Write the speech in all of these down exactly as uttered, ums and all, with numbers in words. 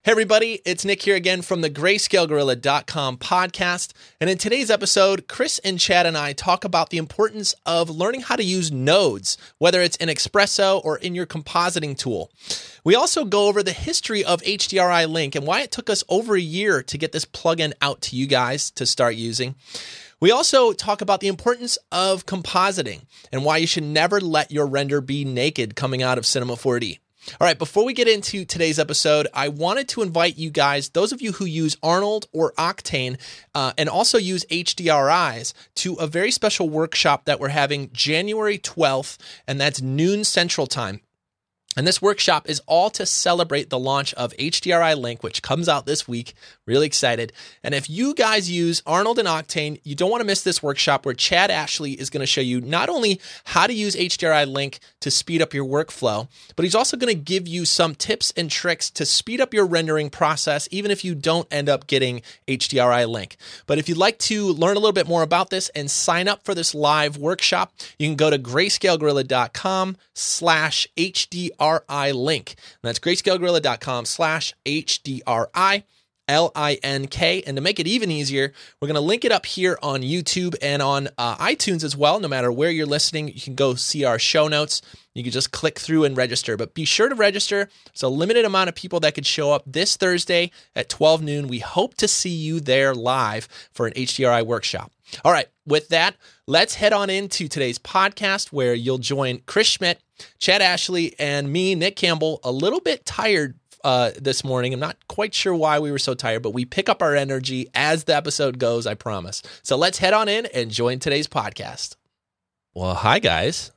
Hey everybody, it's Nick here again from the Grayscale Gorilla dot com podcast. And in today's episode, Chris and Chad and I talk about the importance of learning how to use nodes, whether it's in Espresso or in your compositing tool. We also go over the history of H D R I Link and why it took us over a year to get this plugin out to you guys to start using. We also talk about the importance of compositing and why you should never let your render be naked coming out of Cinema four D. All right, before we get into today's episode, I wanted to invite you guys, those of you who use Arnold or Octane, uh, and also use H D R Is, to a very special workshop that we're having January twelfth, and that's noon Central Time. And this workshop is all to celebrate the launch of H D R I Link, which comes out this week. Really excited. And if you guys use Arnold and Octane, you don't want to miss this workshop where Chad Ashley is going to show you not only how to use H D R I Link to speed up your workflow, but he's also going to give you some tips and tricks to speed up your rendering process, even if you don't end up getting H D R I Link. But if you'd like to learn a little bit more about this and sign up for this live workshop, you can go to Grayscale Gorilla dot com slash H D R I link. And that's Grayscale Gorilla dot com slash H D R I L I N K. And to make it even easier, we're going to link it up here on YouTube and on uh, iTunes as well. No matter where you're listening, you can go see our show notes. You can just click through and register. But be sure to register. It's a limited amount of people that could show up this Thursday at twelve noon. We hope to see you there live for an H D R I workshop. All right, with that, let's head on into today's podcast where you'll join Chris Schmidt, Chad Ashley, and me, Nick Campbell, a little bit tired uh, this morning. I'm not quite sure why we were so tired, but we pick up our energy as the episode goes, I promise. So let's head on in and join today's podcast. Well, hi, guys.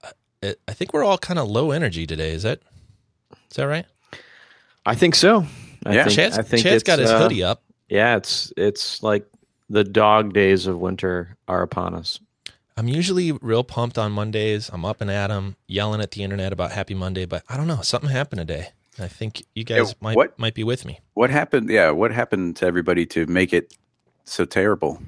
I think we're all kind of low energy today. Is that is that right? I think so. I yeah, think, Chad's, I think Chad's got his uh, hoodie up. Yeah, it's it's like the dog days of winter are upon us. I'm usually real pumped on Mondays. I'm up and at 'em, yelling at the internet about Happy Monday, but I don't know. Something happened today. I think you guys yeah, might what, might be with me. What happened? Yeah, what happened to everybody to make it so terrible?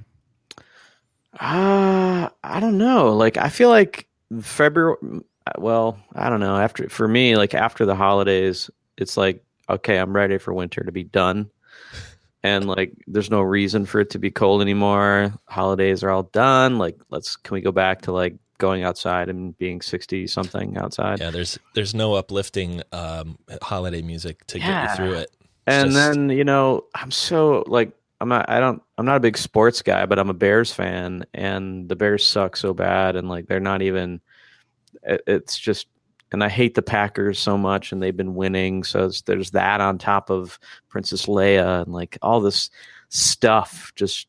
Uh, I don't know. Like, I feel like February, well, I don't know. After for me, like after the holidays, it's like, okay, I'm ready for winter to be done. And like, there's no reason for it to be cold anymore. Holidays are all done. Like, let's can we go back to like going outside and being sixty something outside? Yeah, there's there's no uplifting um, holiday music to yeah. get you through it. It's and just... then you know, I'm so like I'm not I don't I'm not a big sports guy, but I'm a Bears fan, and the Bears suck so bad, and like they're not even. It, it's just. And I hate the Packers so much, and they've been winning. So there's that on top of Princess Leia and like all this stuff just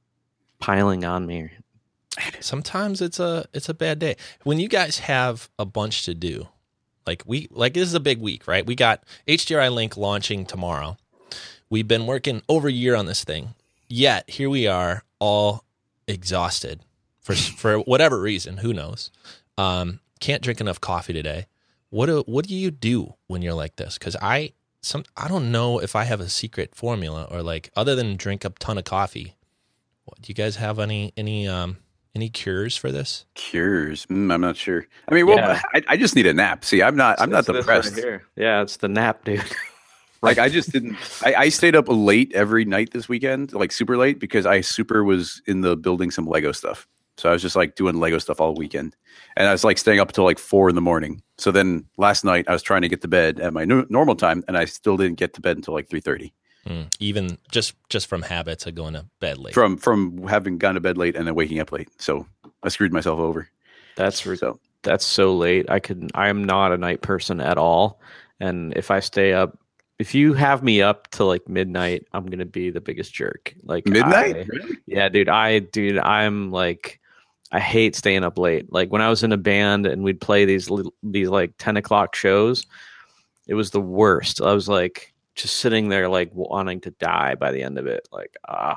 piling on me. Sometimes it's a it's a bad day when you guys have a bunch to do. Like we like this is a big week, right? We got H D R I Link launching tomorrow. We've been working over a year on this thing. Yet here we are, all exhausted for for whatever reason. Who knows? Um, can't drink enough coffee today. What do what do you do when you're like this? Because I some I don't know if I have a secret formula or like other than drink a ton of coffee. What, do you guys have any any um any cures for this? Cures? Mm, I'm not sure. I mean, well, yeah. I, I just need a nap. See, I'm not I'm it's not depressed. Right here. Yeah, it's the nap, dude. Like I just didn't. I, I stayed up late every night this weekend, like super late, because I super was in the building some Lego stuff. So I was just like doing Lego stuff all weekend, and I was like staying up until like four in the morning. So then last night I was trying to get to bed at my n- normal time, and I still didn't get to bed until like three thirty. Mm, even just just from habits of going to bed late. From from having gone to bed late and then waking up late. So I screwed myself over. That's so that's so late. I could. I am not a night person at all, and if I stay up. If you have me up to like midnight, I'm gonna be the biggest jerk. Like midnight, I, really? Yeah, dude. I, dude, I'm like, I hate staying up late. Like when I was in a band and we'd play these these like ten o'clock shows, it was the worst. I was like just sitting there like wanting to die by the end of it. Like ah.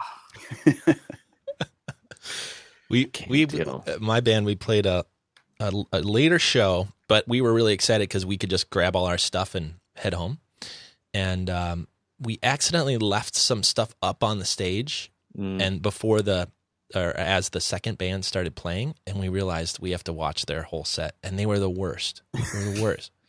we we deal. my band we played a, a a later show, but we were really excited because we could just grab all our stuff and head home. And um, we accidentally left some stuff up on the stage, mm. and before the or as the second band started playing, and we realized we have to watch their whole set, and they were the worst. They were the worst.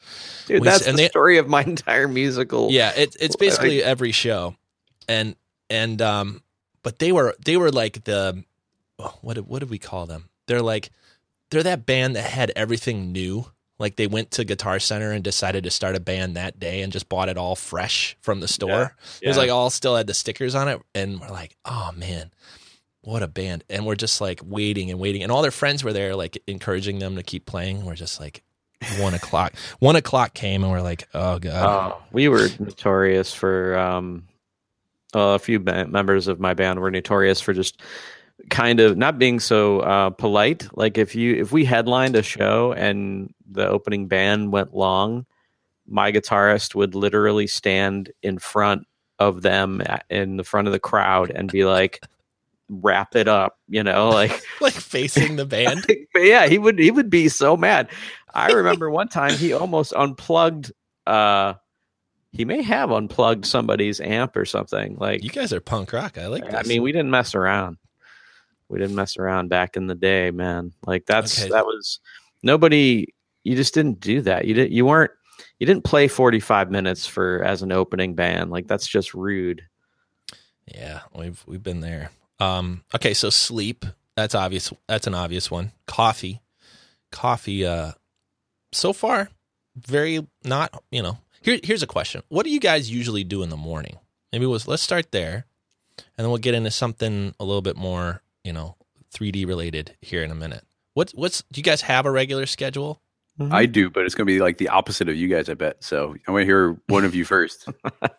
Dude, We- that's and the they- story of my entire musical. Yeah, it, it's basically every show, and and um, but they were they were like the oh, what did, what did we call them? They're like they're that band that had everything new. Like they went to Guitar Center and decided to start a band that day and just bought it all fresh from the store. Yeah, It was yeah. like all still had the stickers on it, and we're like, oh man, what a band! And we're just like waiting and waiting, and all their friends were there, like encouraging them to keep playing. We're just like. One o'clock. One o'clock came, and we're like, "Oh god!" Oh, we were notorious for um, well, a few ba- members of my band were notorious for just kind of not being so uh, polite. Like if you if we headlined a show and the opening band went long, my guitarist would literally stand in front of them a- in the front of the crowd and be like, "Wrap it up," you know, like Like facing the band. but yeah, he would he would be so mad. I remember one time he almost unplugged. Uh, he may have unplugged somebody's amp or something. Like You guys are punk rock. I like this. I mean, we didn't mess around. We didn't mess around back in the day, man. Like that's Okay. that was nobody. You just didn't do that. You didn't. You weren't. You didn't play forty-five minutes for as an opening band. Like that's just rude. yeah, we've we've been there. Um, okay, so sleep. That's obvious. That's an obvious one. Coffee, coffee. Uh, so far, very not. You know, here here's a question. What do you guys usually do in the morning? Maybe we'll, let's start there, and then we'll get into something a little bit more, you know, three D related here in a minute. What's what's? Do you guys have a regular schedule? I do, but it's going to be like the opposite of you guys, I bet. So I want to hear one of you first.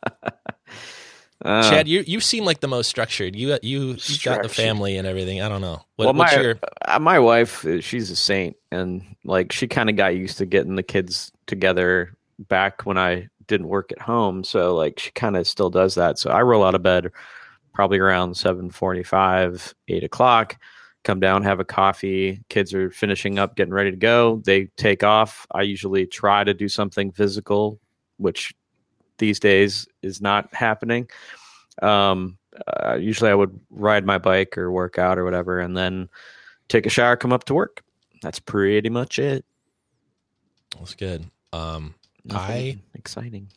Uh, Chad, you you seem like the most structured. You you you got the Structured. family and everything. I don't know. What, well, what's my your uh, my wife, uh, she's a saint, and like she kind of got used to getting the kids together back when I didn't work at home. So like she kind of still does that. So I roll out of bed probably around seven forty-five, eight o'clock. Come down, have a coffee. Kids are finishing up, getting ready to go. They take off. I usually try to do something physical, which these days is not happening. Um, uh, usually I would ride my bike or work out or whatever, and then take a shower, come up to work. That's pretty much it. That's good. Um, Nothing exciting.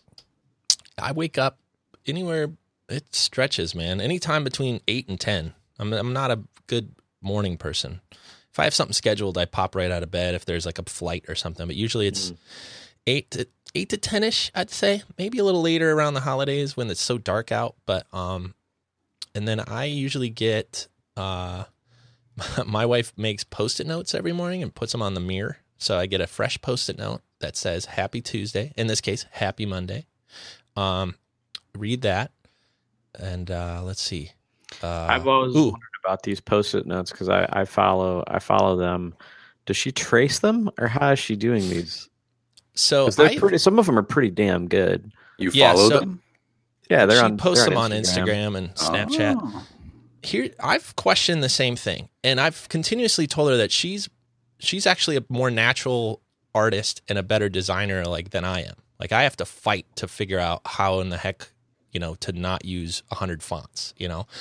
I wake up anywhere. It stretches, man. Anytime between eight and ten. I'm I'm not a good morning person. If I have something scheduled, I pop right out of bed. If there's like a flight or something, but usually it's Mm. eight to eight to ten ish. I'd say maybe a little later around the holidays when it's so dark out. But um, and then I usually get uh, my wife makes post-it notes every morning and puts them on the mirror. So I get a fresh post-it note that says Happy Tuesday. In this case, Happy Monday. Um, read that, and uh, let's see. Uh, I've always ooh, wondered about these post-it notes because I, I follow I follow them. Does she trace them, or how is she doing these? so 'Cause they're I, pretty. Some of them are pretty damn good. You Yeah, follow so- them? Yeah, they're she on. posts they're them on Instagram and Snapchat. Oh. Here, I've questioned the same thing, and I've continuously told her that she's she's actually a more natural artist and a better designer like than I am. Like I have to fight to figure out how in the heck, you know, to not use a hundred fonts, you know.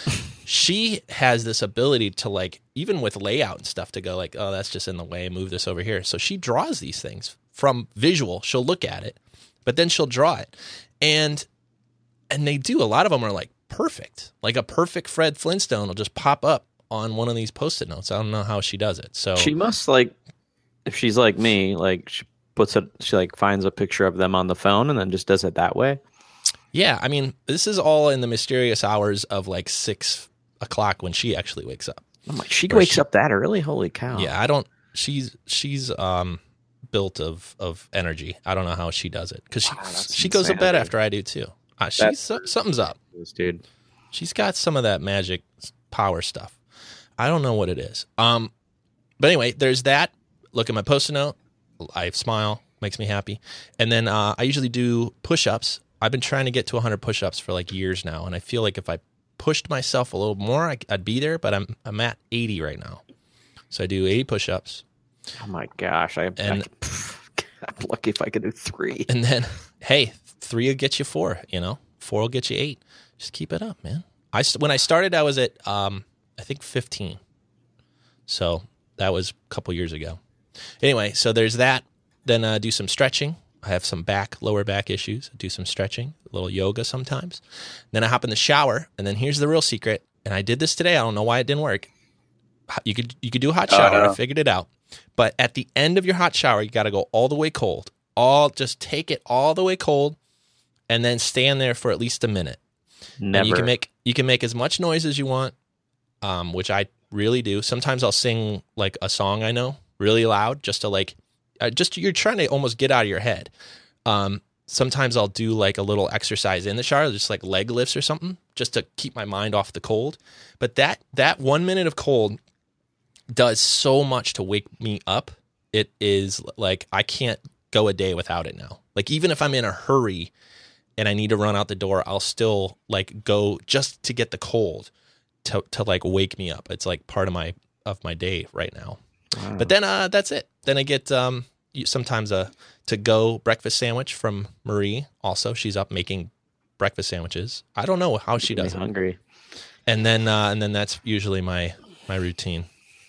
She has this ability to like, even with layout and stuff, to go like, oh, that's just in the way, move this over here. So she draws these things from visual. She'll look at it, but then she'll draw it. And and they do, a lot of them are like perfect. Like a perfect Fred Flintstone will just pop up on one of these post-it notes. I don't know how she does it. So She must like, if she's like me, like she puts it. She like finds a picture of them on the phone and then just does it that way. yeah, I mean, this is all in the mysterious hours of like six o'clock when she actually wakes up. I'm like, she Or wakes she- up that early? Holy cow! Yeah, I don't. She's she's um built of of energy. I don't know how she does it because she Wow, that's she goes to bed insanity. after I do too. Uh, she's That's- so- something's up. This dude. She's got some of that magic power stuff. I don't know what it is. Um, but anyway, there's that. Look at my post-it note. I smile, makes me happy. And then uh, I usually do push-ups. I've been trying to get to one hundred push-ups for like years now, and I feel like if I pushed myself a little more, I, I'd be there. But I'm I'm at eighty right now, so I do eighty push-ups, Oh my gosh! I, And- I I'm lucky if I could do three. and then hey, three will get you four. You know, four will get you eight. Just keep it up, man. I st- when I started, I was at um, I think fifteen, so that was a couple years ago. Anyway, so there's that. then uh, do some stretching. I have some back, lower back issues. Do some stretching, a little yoga sometimes. Then I hop in the shower, and then here's the real secret. And I did this today. I don't know why it didn't work. You could you could do a hot shower. Uh, no. I figured it out. But at the end of your hot shower, you got to go all the way cold. All just take it all the way cold, and then stand there for at least a minute. Never. And you can make you can make as much noise as you want, um, which I really do. Sometimes I'll sing like a song I know really loud, just to like. Uh, just you're trying to almost get out of your head. Um, sometimes I'll do like a little exercise in the shower, just like leg lifts or something, just to keep my mind off the cold. But that that one minute of cold does so much to wake me up. It is like I can't go a day without it now. Like even if I'm in a hurry and I need to run out the door, I'll still like go just to get the cold to to like wake me up. It's like part of my of my day right now. Wow. But then uh, that's it. Then I get um, sometimes a to-go breakfast sandwich from Marie. Also, she's up making breakfast sandwiches. I don't know how she does it. Hungry. And then uh, and then that's usually my my routine.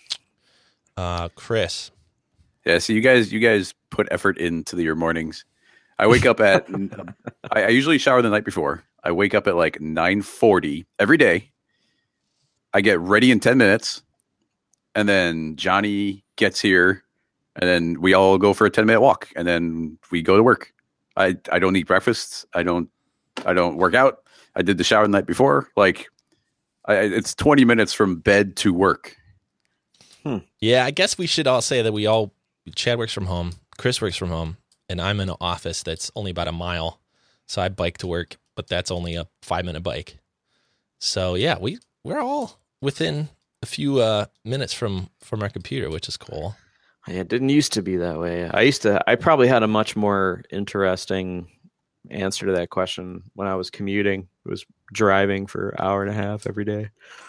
Uh, Chris. Yeah, so you guys you guys put effort into the, your mornings. I wake up at I, I usually shower the night before. I wake up at like nine forty every day. I get ready in ten minutes. And then Johnny gets here, and then we all go for a ten minute walk, and then we go to work. I, I don't eat breakfast. I don't I don't work out. I did the shower the night before. Like, I, it's twenty minutes from bed to work. Hmm. Yeah, I guess we should all say that we all. Chad works from home. Chris works from home, and I'm in an office that's only about a mile. So I bike to work, but that's only a five minute bike. So yeah, we we're all within a few uh, minutes from, from our computer, which is cool. Yeah, it didn't used to be that way. I used to, I probably had a much more interesting answer to that question when I was commuting. It was driving for an hour and a half every day.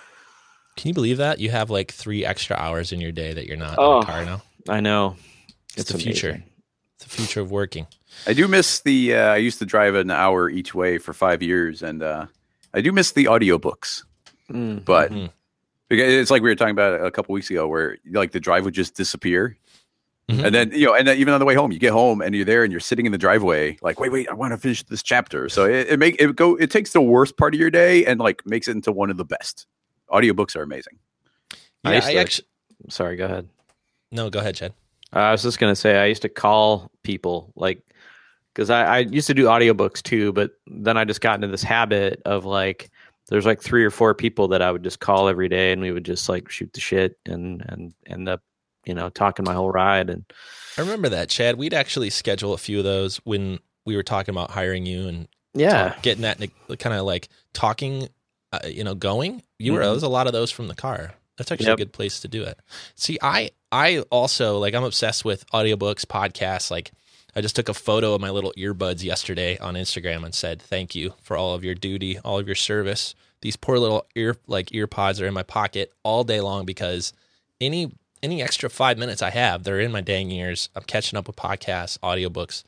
Can you believe that? You have like three extra hours in your day that you're not oh, in a car now. I know. It's, it's the amazing. future. It's the future of working. I do miss the, uh, I used to drive an hour each way for five years, and uh, I do miss the audiobooks. Mm. But... Mm-hmm. It's like we were talking about a couple weeks ago where like the drive would just disappear. Mm-hmm. And then, you know, and then even on the way home, you get home and you're there and you're sitting in the driveway like, wait, wait, I want to finish this chapter. So it, it make it go, it takes the worst part of your day and like makes it into one of the best. Audiobooks are amazing. Yeah, I, I actually, sorry, go ahead. No, go ahead, Chad. Uh, I was just going to say, I used to call people like, cause I, I used to do audiobooks too, but then I just got into this habit of like, there's like three or four people that I would just call every day, and we would just like shoot the shit and and end up, you know, talking my whole ride. And I remember that, Chad. We'd actually schedule a few of those when we were talking about hiring you and yeah, talk, getting that kind of like talking, uh, you know, going. You mm-hmm. were there was a lot of those from the car. That's actually yep. a good place to do it. See, I I also like I'm obsessed with audiobooks, podcasts. Like I just took a photo of my little earbuds yesterday on Instagram and said, thank you for all of your duty, all of your service. These poor little ear like ear pods are in my pocket all day long because any any extra five minutes I have, they're in my dang ears. I'm catching up with podcasts, audiobooks.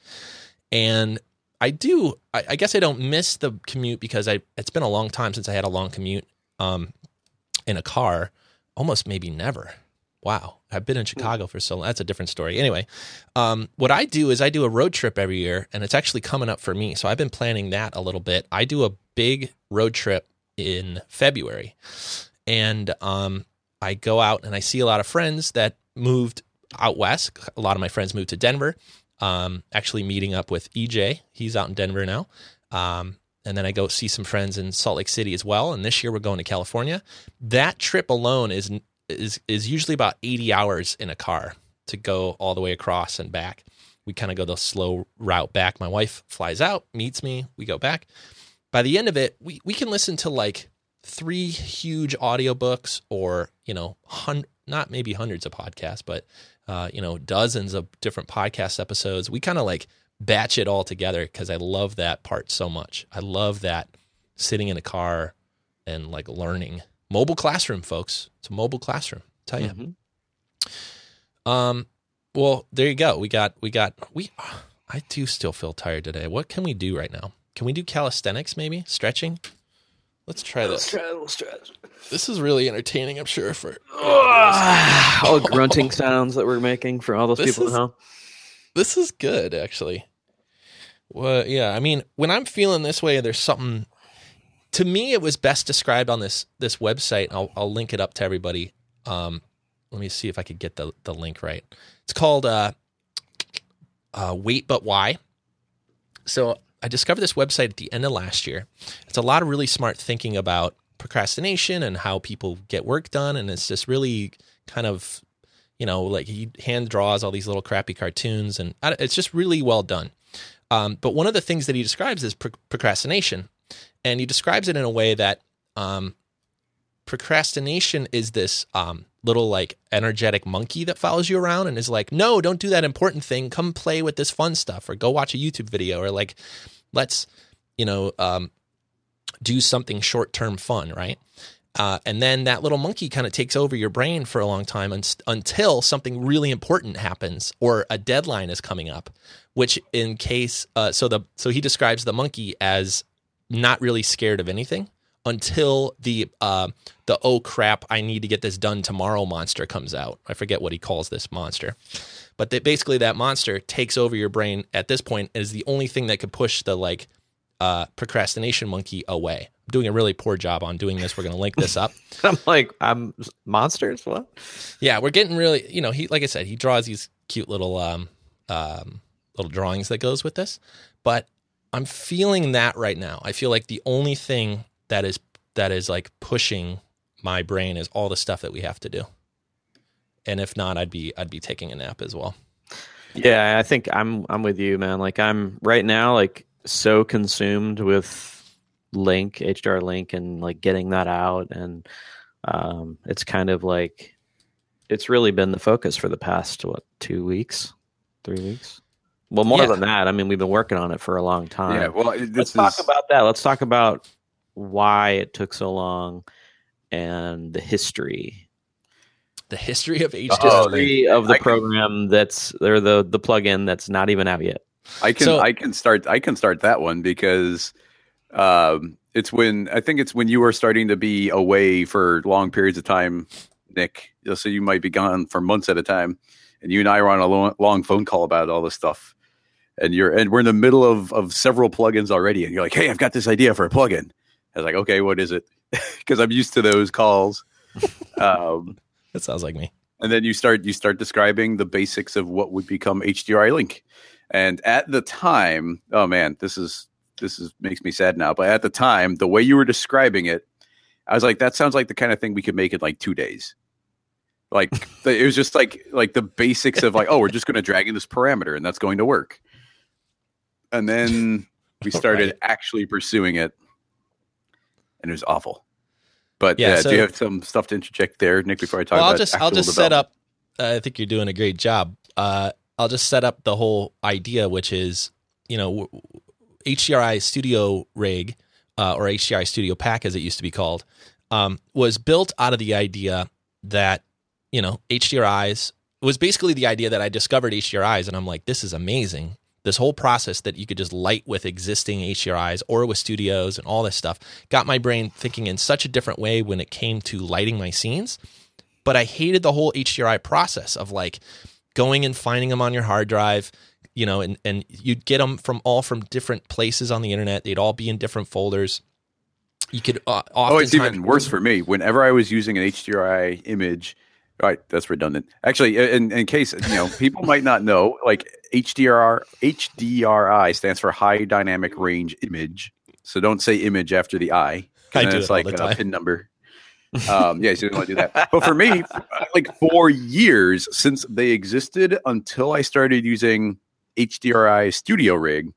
And I do, I, I guess I don't miss the commute because I it's been a long time since I had a long commute um, in a car, almost maybe never. Wow. I've been in Chicago for so long. That's a different story. Anyway, um, what I do is I do a road trip every year, and it's actually coming up for me. So I've been planning that a little bit. I do a big road trip in February, and um, I go out and I see a lot of friends that moved out west. A lot of my friends moved to Denver, um, actually meeting up with E J. He's out in Denver now. Um, and then I go see some friends in Salt Lake City as well. And this year we're going to California. That trip alone is is is usually about eighty hours in a car to go all the way across and back. We kind of go the slow route back. My wife flies out, meets me, we go back. By the end of it, we, we can listen to like three huge audiobooks or, you know, hun- not maybe hundreds of podcasts, but, uh, you know, dozens of different podcast episodes. We kind of like batch it all together because I love that part so much. I love that sitting in a car and like learning. Mobile classroom, folks. It's a mobile classroom. I'll tell you. Mm-hmm. Um. Well, there you go. We got. We got. We. I do still feel tired today. What can we do right now? Can we do calisthenics? Maybe stretching. Let's try this. Let's try a little stretch. This is really entertaining. I'm sure for all grunting sounds that we're making for all those this people is, at home. This is good, actually. Well, yeah, I mean, when I'm feeling this way, there's something. To me, it was best described on this this website. I'll I'll link it up to everybody. Um, let me see if I could get the the link right. It's called uh, uh, Wait But Why. So I discovered this website at the end of last year. It's a lot of really smart thinking about procrastination and how people get work done, and it's just really kind of, you know, like he hand draws all these little crappy cartoons, and it's just really well done. Um, but one of the things that he describes is pro- procrastination, and he describes it in a way that um, procrastination is this um, little like energetic monkey that follows you around and is like, no, don't do that important thing. Come play with this fun stuff, or go watch a YouTube video, or like, let's, you know, um, do something short-term fun, right? Uh, and then that little monkey kind of takes over your brain for a long time un- until something really important happens or a deadline is coming up, which in case, uh, so the so he describes the monkey as not really scared of anything until the uh, the oh crap, I need to get this done tomorrow monster comes out. I forget what he calls this monster. But that basically that monster takes over your brain at this point is the only thing that could push the like uh, procrastination monkey away. I'm doing a really poor job on doing this. We're going to link this up. I'm like, I'm monsters. What? Yeah, we're getting really, you know, he, like I said, he draws these cute little, um, um, little drawings that goes with this, but I'm feeling that right now. I feel like the only thing that is, that is like pushing my brain is all the stuff that we have to do. And if not, I'd be, I'd be taking a nap as well. Yeah, I think I'm, I'm with you, man. Like I'm right now, like so consumed with Link, H D R Link, and like getting that out, and um, it's kind of like it's really been the focus for the past what two weeks, three weeks. Well, more Yeah. than that. I mean, we've been working on it for a long time. Yeah, well, this let's is, talk about that. Let's talk about why it took so long and the history. The history of H D R. Oh, history of the I can- program that's or the the plugin that's not even out yet. I can So- I can start I can start that one because um, it's when I think it's when you were starting to be away for long periods of time, Nick. So you might be gone for months at a time, and you and I were on a long, long phone call about all this stuff. And you're and we're in the middle of of several plugins already, and you're like, "Hey, I've got this idea for a plugin." I was like, "Okay, what is it?" Because I'm used to those calls. Um, That sounds like me. and then you start you start describing the basics of what would become H D R I Link. And at the time, oh man, this is this is makes me sad now. But at the time, the way you were describing it, I was like, that sounds like the kind of thing we could make in like two days. Like the, it was just like like the basics of like, oh, we're just going to drag in this parameter and that's going to work. And then we started Right. actually pursuing it, and it was awful. But Yeah, yeah, so- do you have some stuff to interject there, Nick? Before I talk Well, about I'll just I'll actual just set development? up. Uh, I think you're doing a great job. Uh, I'll just set up the whole idea, which is, you know, w- w- H D R I Studio Rig uh, or H D R I Studio Pack, as it used to be called, um, was built out of the idea that, you know, H D R Is was basically the idea that I discovered H D R Is, and I'm like, this is amazing. This whole process that you could just light with existing H D R Is or with studios and all this stuff got my brain thinking in such a different way when it came to lighting my scenes. But I hated the whole H D R I process of like going and finding them on your hard drive, you know, and, and you'd get them from all from different places on the internet. They'd all be in different folders. You could uh, Oh, it's oftentimes- even worse for me. Whenever I was using an H D R I image, right, that's redundant. Actually, in, in case, you know, people might not know, like H D R H D R I stands for High Dynamic Range Image. So don't say image after the I. 'cause I then do it's it all like the a time. pin number. Um, yeah, so you don't want to do that. But for me, like for years since they existed until I started using H D R I Studio Rig,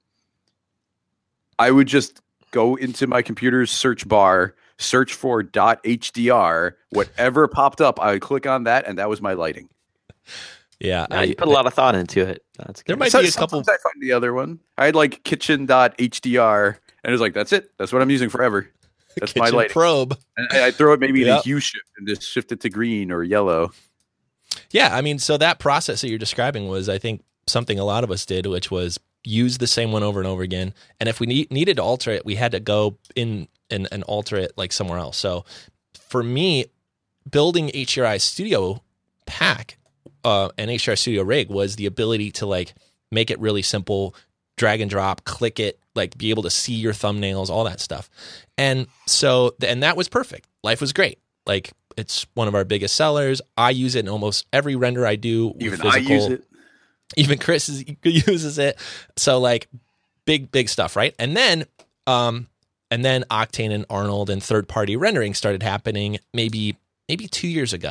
I would just go into my computer's search bar, search for .hdr, whatever popped up, I would click on that, and that was my lighting. yeah, Yeah, I, you put a lot of thought into it. That's There good. might So- be a couple- sometimes I find the other one. I had like kitchen.hdr, and it was like, that's it. That's what I'm using forever. That's my kitchen lighting. probe. And I, I throw it maybe in Yep. a hue shift and just shift it to green or yellow. Yeah, I mean, so that process that you're describing was, I think, something a lot of us did, which was use the same one over and over again. And if we need, needed to alter it, we had to go in and, and alter it like somewhere else. So for me, building H D R I Studio Pack uh, and H D R I Studio Rig was the ability to like make it really simple, drag and drop, click it, like be able to see your thumbnails, all that stuff. And so, and that was perfect. Life was great. Like it's one of our biggest sellers. I use it in almost every render I do. Even physical. I use it. Even Chris is, uses it. So like big, big stuff, right? And then, um, and then Octane and Arnold and third-party rendering started happening maybe maybe two years ago.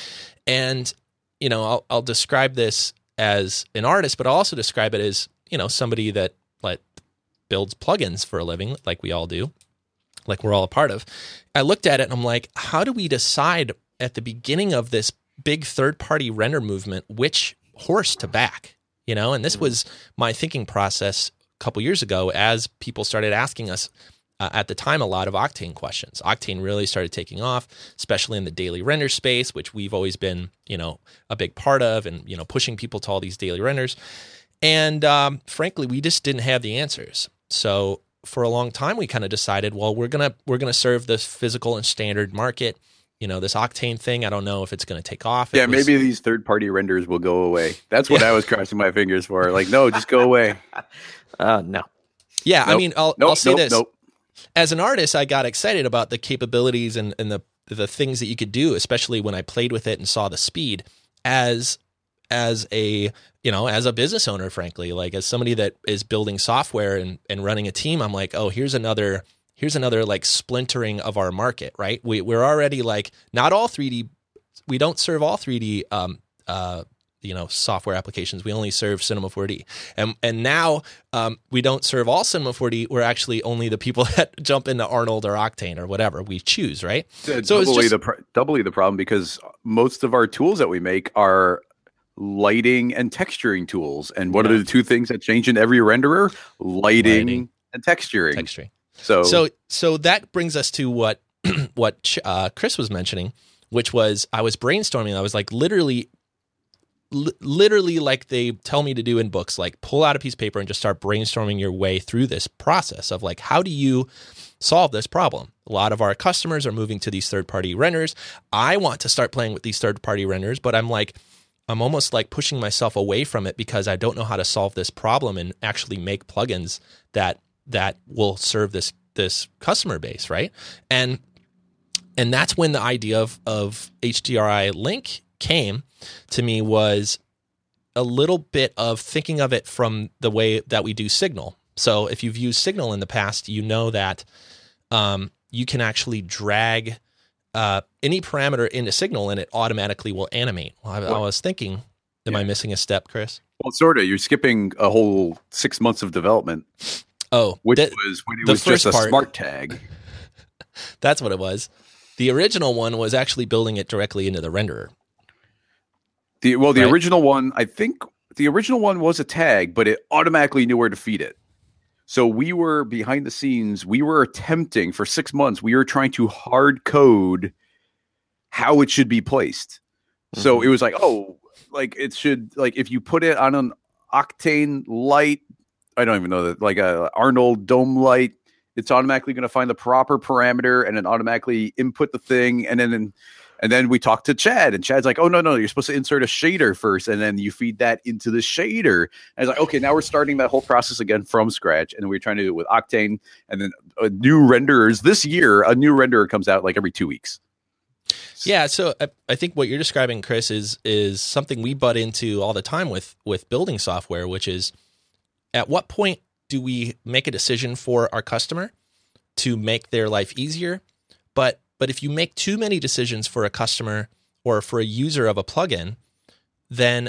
And, you know, I'll, I'll describe this as an artist, but I'll also describe it as, you know, somebody that like builds plugins for a living, like we all do, like we're all a part of. I looked at it and I'm like, how do we decide at the beginning of this big third-party render movement which horse to back? You know, and this was my thinking process a couple years ago as people started asking us uh, at the time a lot of Octane questions. Octane really started taking off, especially in the daily render space, which we've always been, you know, a big part of, and you know, pushing people to all these daily renders. And um, frankly, we just didn't have the answers. So for a long time, we kind of decided, well, we're gonna we're gonna serve this physical and standard market. You know, this Octane thing, I don't know if it's going to take off. It yeah, was, maybe these third-party renders will go away. That's what yeah. I was crossing my fingers for. Like, no, just go away. Uh, no. Yeah, nope. I mean, I'll, nope, I'll say nope, this. Nope. As an artist, I got excited about the capabilities and, and the the things that you could do, especially when I played with it and saw the speed. As as a you know, as a business owner, frankly, like as somebody that is building software and, and running a team, I'm like, oh, here's another. Here's another like splintering of our market, right? We, we're already like not all three D. We don't serve all three D, um, uh, you know, software applications. We only serve Cinema four D, and and now um, we don't serve all Cinema four D. We're actually only the people that jump into Arnold or Octane or whatever we choose, right? Uh, so doubly, it's just, the pr- doubly the problem because most of our tools that we make are lighting and texturing tools. And what yeah. are the two things that change in every renderer? Lighting, lighting. and texturing. Texturing. So, so, so that brings us to what what uh, Chris was mentioning, which was I was brainstorming. I was like, literally, li- literally, like they tell me to do in books, like pull out a piece of paper and just start brainstorming your way through this process of like, how do you solve this problem? A lot of our customers are moving to these third-party renders. I want to start playing with these third-party renders, but I'm like, I'm almost like pushing myself away from it because I don't know how to solve this problem and actually make plugins that. that will serve this this customer base, right? And and that's when the idea of of H D R I Link came to me, was a little bit of thinking of it from the way that we do Signal. So if you've used Signal in the past, you know that um, you can actually drag uh, any parameter into Signal and it automatically will animate. Well, I, I was thinking, am yeah. I missing a step, Chris? Well, sort of. You're skipping a whole six months of development. Oh, which that, was when it was just a part, smart tag. That's what it was. The original one was actually building it directly into the renderer. The well, the right? original one, I think the original one was a tag, but it automatically knew where to feed it. So we were behind the scenes. We were attempting for six months. We were trying to hard code how it should be placed. Mm-hmm. So it was like, oh, like it should, like if you put it on an Octane light. I don't even know that, like a Arnold dome light, it's automatically going to find the proper parameter and then automatically input the thing. And then, and then we talked to Chad, and Chad's like, oh, no, no, you're supposed to insert a shader first. And then you feed that into the shader. And I was like, okay, now we're starting that whole process again from scratch. And we're trying to do it with Octane, and then a new renderers this year, a new renderer comes out like every two weeks. Yeah. So I, I think what you're describing, Chris, is, is something we butt into all the time with, with building software, which is, at what point do we make a decision for our customer to make their life easier? But but if you make too many decisions for a customer or for a user of a plugin, then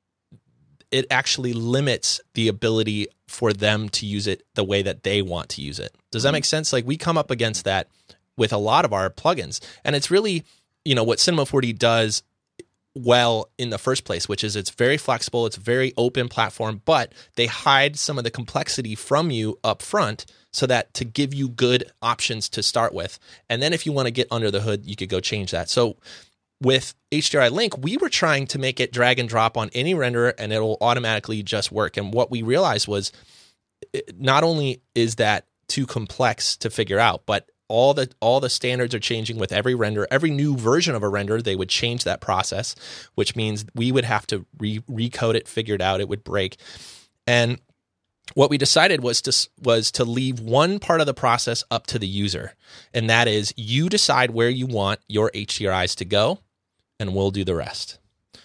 it actually limits the ability for them to use it the way that they want to use it. Does that make sense? Like we come up against that with a lot of our plugins. And it's really, you know, what Cinema four D does well in the first place, which is it's very flexible, it's a very open platform, but they hide some of the complexity from you up front so that to give you good options to start with. And then if you want to get under the hood, you could go change that. So with H D R I Link, we were trying to make it drag and drop on any renderer and it'll automatically just work. And what we realized was not only is that too complex to figure out, but all the all the standards are changing with every render. Every new version of a render, they would change that process, which means we would have to re- recode it, figure it out, it would break. And what we decided was to was to leave one part of the process up to the user, and that is you decide where you want your H D R Is to go, and we'll do the rest.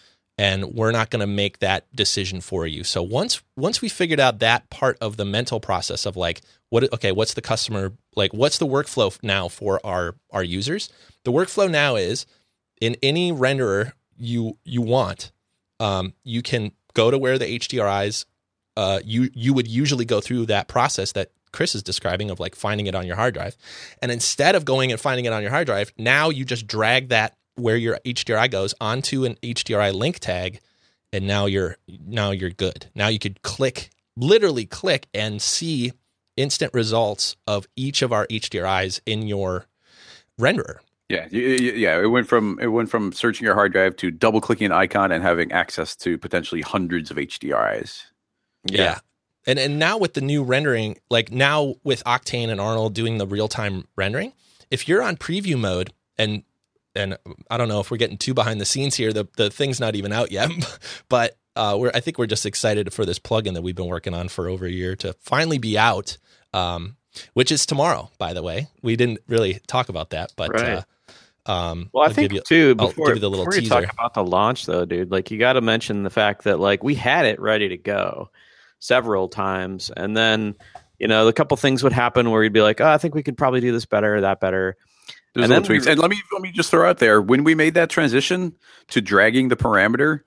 And we're not going to make that decision for you. So once once we figured out that part of the mental process of like, what okay, what's the customer like? What's the workflow now for our our users? The workflow now is in any renderer you you want, um, you can go to where the H D R Is. Uh, you you would usually go through that process that Chris is describing of like finding it on your hard drive. And instead of going and finding it on your hard drive, now you just drag that where your H D R I goes onto an H D R I link tag, and now you're now you're good. Now you could click, literally click, and see instant results of each of our H D R Is in your renderer. Yeah, yeah. It went from it went from searching your hard drive to double clicking an icon and having access to potentially hundreds of H D R Is. Yeah. yeah. And and now with the new rendering, like now with Octane and Arnold doing the real-time rendering, if you're on preview mode, and and I don't know if we're getting too behind the scenes here, the, the thing's not even out yet, but uh, we're I think we're just excited for this plugin that we've been working on for over a year to finally be out, um, which is tomorrow, by the way. We didn't really talk about that, but right. uh, um, well, I I'll think you, too, I'll before, give you the little before you teaser. talk about the launch though, dude, like you got to mention the fact that like we had it ready to go several times, and then you know the couple things would happen where you'd be like, oh, I think we could probably do this better or that better. There's and little then tweaks. we, and let me let me just throw out there, when we made that transition to dragging the parameter,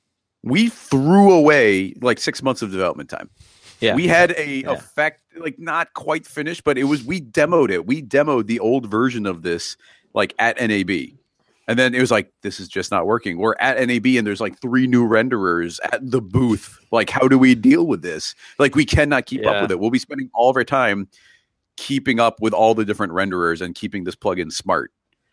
we threw away like six months of development time. Yeah, we had a yeah. effect like not quite finished, but it was we demoed it. We demoed the old version of this like at N A B. And then it was like, this is just not working. We're at N A B and there's like three new renderers at the booth. Like, how do we deal with this? Like, we cannot keep yeah. up with it. We'll be spending all of our time keeping up with all the different renderers and keeping this plugin smart,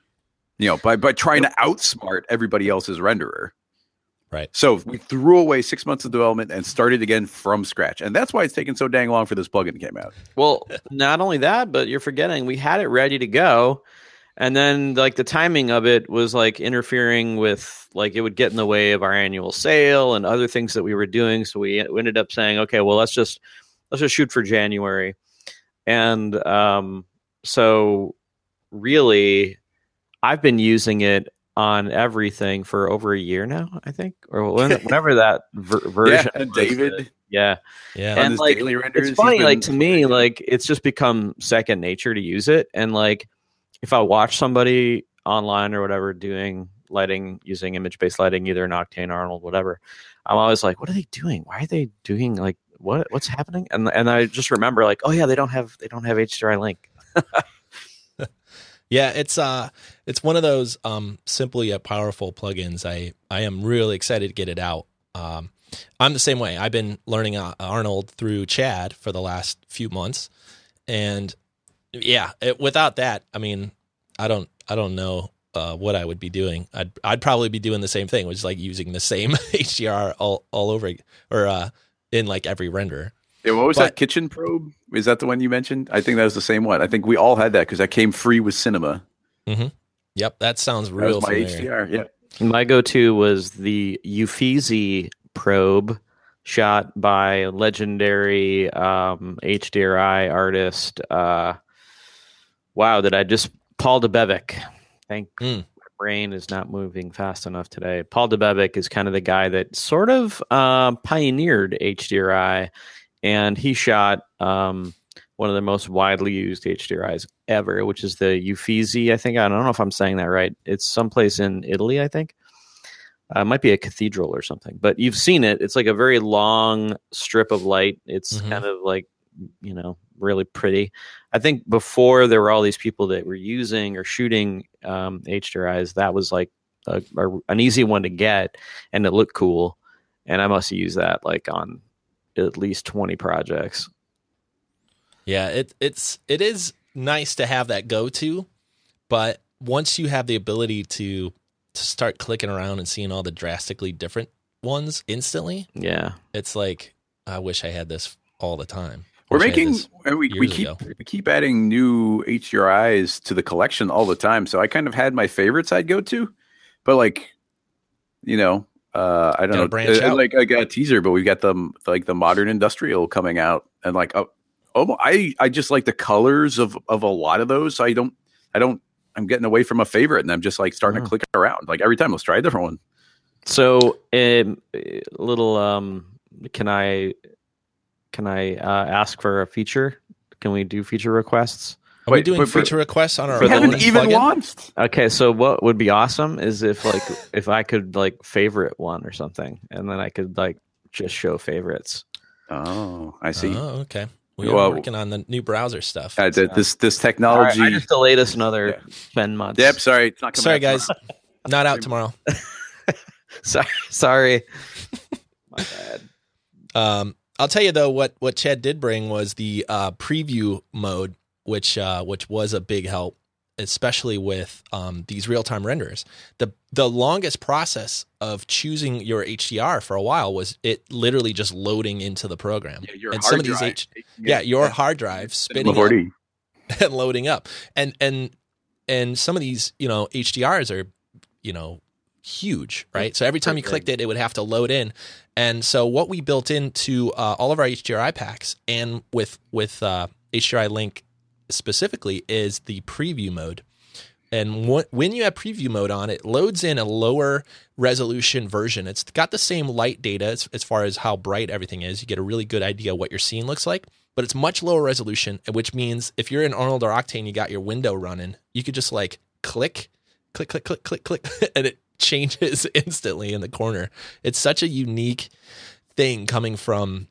you know, by, by trying to outsmart everybody else's renderer. Right. So we threw away six months of development and started again from scratch. And that's why it's taken so dang long for this plugin to come out. Well, not only that, but you're forgetting we had it ready to go. And then like the timing of it was like interfering with like it would get in the way of our annual sale and other things that we were doing. So we ended up saying, okay, well, let's just let's just shoot for January. And um, so really, I've been using it on everything for over a year now, I think, or whenever that ver- version. Yeah, and David. Was, yeah. Yeah. And like, it's funny, like to me, like it's just become second nature to use it. And like, if I watch somebody online or whatever doing lighting, using image-based lighting, either in Octane, Arnold, whatever, I'm always like, what are they doing? Why are they doing like what? What's happening? And and I just remember like, oh yeah, they don't have they don't have H D R I link. Yeah, it's uh, it's one of those um, simple yet powerful plugins. I I am really excited to get it out. Um, I'm the same way. I've been learning uh, Arnold through Chad for the last few months, and yeah, it, without that, I mean, I don't, I don't know uh, what I would be doing. I'd, I'd probably be doing the same thing, which is like using the same H D R all, all over, or uh, in like every renderer. Yeah, what was But, that kitchen probe? Is that the one you mentioned? I think that was the same one. I think we all had that because that came free with Cinema. Mm-hmm. Yep, that sounds That real was my familiar. H D R. Yeah, My go-to was the Uffizi probe, shot by legendary um, H D R I artist. Uh, wow, did I just Paul Debevic? Thank Mm. my brain is not moving fast enough today. Paul Debevic is kind of the guy that sort of uh, pioneered H D R I, and he shot um, one of the most widely used H D R Is ever, which is the Uffizi. I think I don't know if I'm saying that right. It's someplace in Italy, I think. Uh, it might be a cathedral or something, but you've seen it. It's like a very long strip of light. It's Mhm. kind of like, you know, really pretty. I think before there were all these people that were using or shooting um, H D R Is, that was like a, a, an easy one to get, and it looked cool. And I must use that like on at least twenty projects. Yeah, it it's it is nice to have that go-to, but once you have the ability to to start clicking around and seeing all the drastically different ones instantly, Yeah. it's like, I wish I had this all the time. we're Wish I had making this and we, we years keep ago. we keep adding new H D R Is to the collection all the time. So I kind of had my favorites I'd go to, but like, you know, uh, I don't Gotta know, branch uh, out. like I got a teaser, but we've got the like the modern industrial coming out, and like oh, oh I I just like the colors of of a lot of those. I don't I don't I'm getting away from a favorite, and I'm just like starting Oh. to click around. Like every time, let's try a different one. So, um, a little, um, can I, can I uh, ask for a feature? Can we do feature requests? Are we Wait, doing but- but- feature requests on our We We own haven't even plugin? launched. Okay, so what would be awesome is if like if I could like favorite one or something, and then I could like just show favorites. Oh, I see. Oh, okay. We are Well- working on the new browser stuff. Uh, th- this this All right, technology. I just delayed us another Yeah. ten months. Yep, sorry, it's not coming. Sorry, out guys. tomorrow. Not out tomorrow. sorry, sorry. My bad. Um, I'll tell you though, what what Chad did bring was the uh, preview mode, which uh, which was a big help, especially with um, these real time renderers. the The longest process of choosing your H D R for a while was it literally just loading into the program. Yeah, your and hard some of these drive. H, yeah, your hard drive spinning up four D. and loading up, and and and some of these, you know, H D Rs are, you know, huge, right? So every time you clicked it, it would have to load in. And so what we built into uh, all of our H D R I packs and with with uh, H D R I Link specifically is the preview mode. And wh- when you have preview mode on, it loads in a lower resolution version. It's got the same light data as, as far as how bright everything is. You get a really good idea of what your scene looks like, but it's much lower resolution, which means if you're in Arnold or Octane, you got your window running, you could just like click, click, click, click, click, click, and it changes instantly in the corner. It's such a unique thing coming from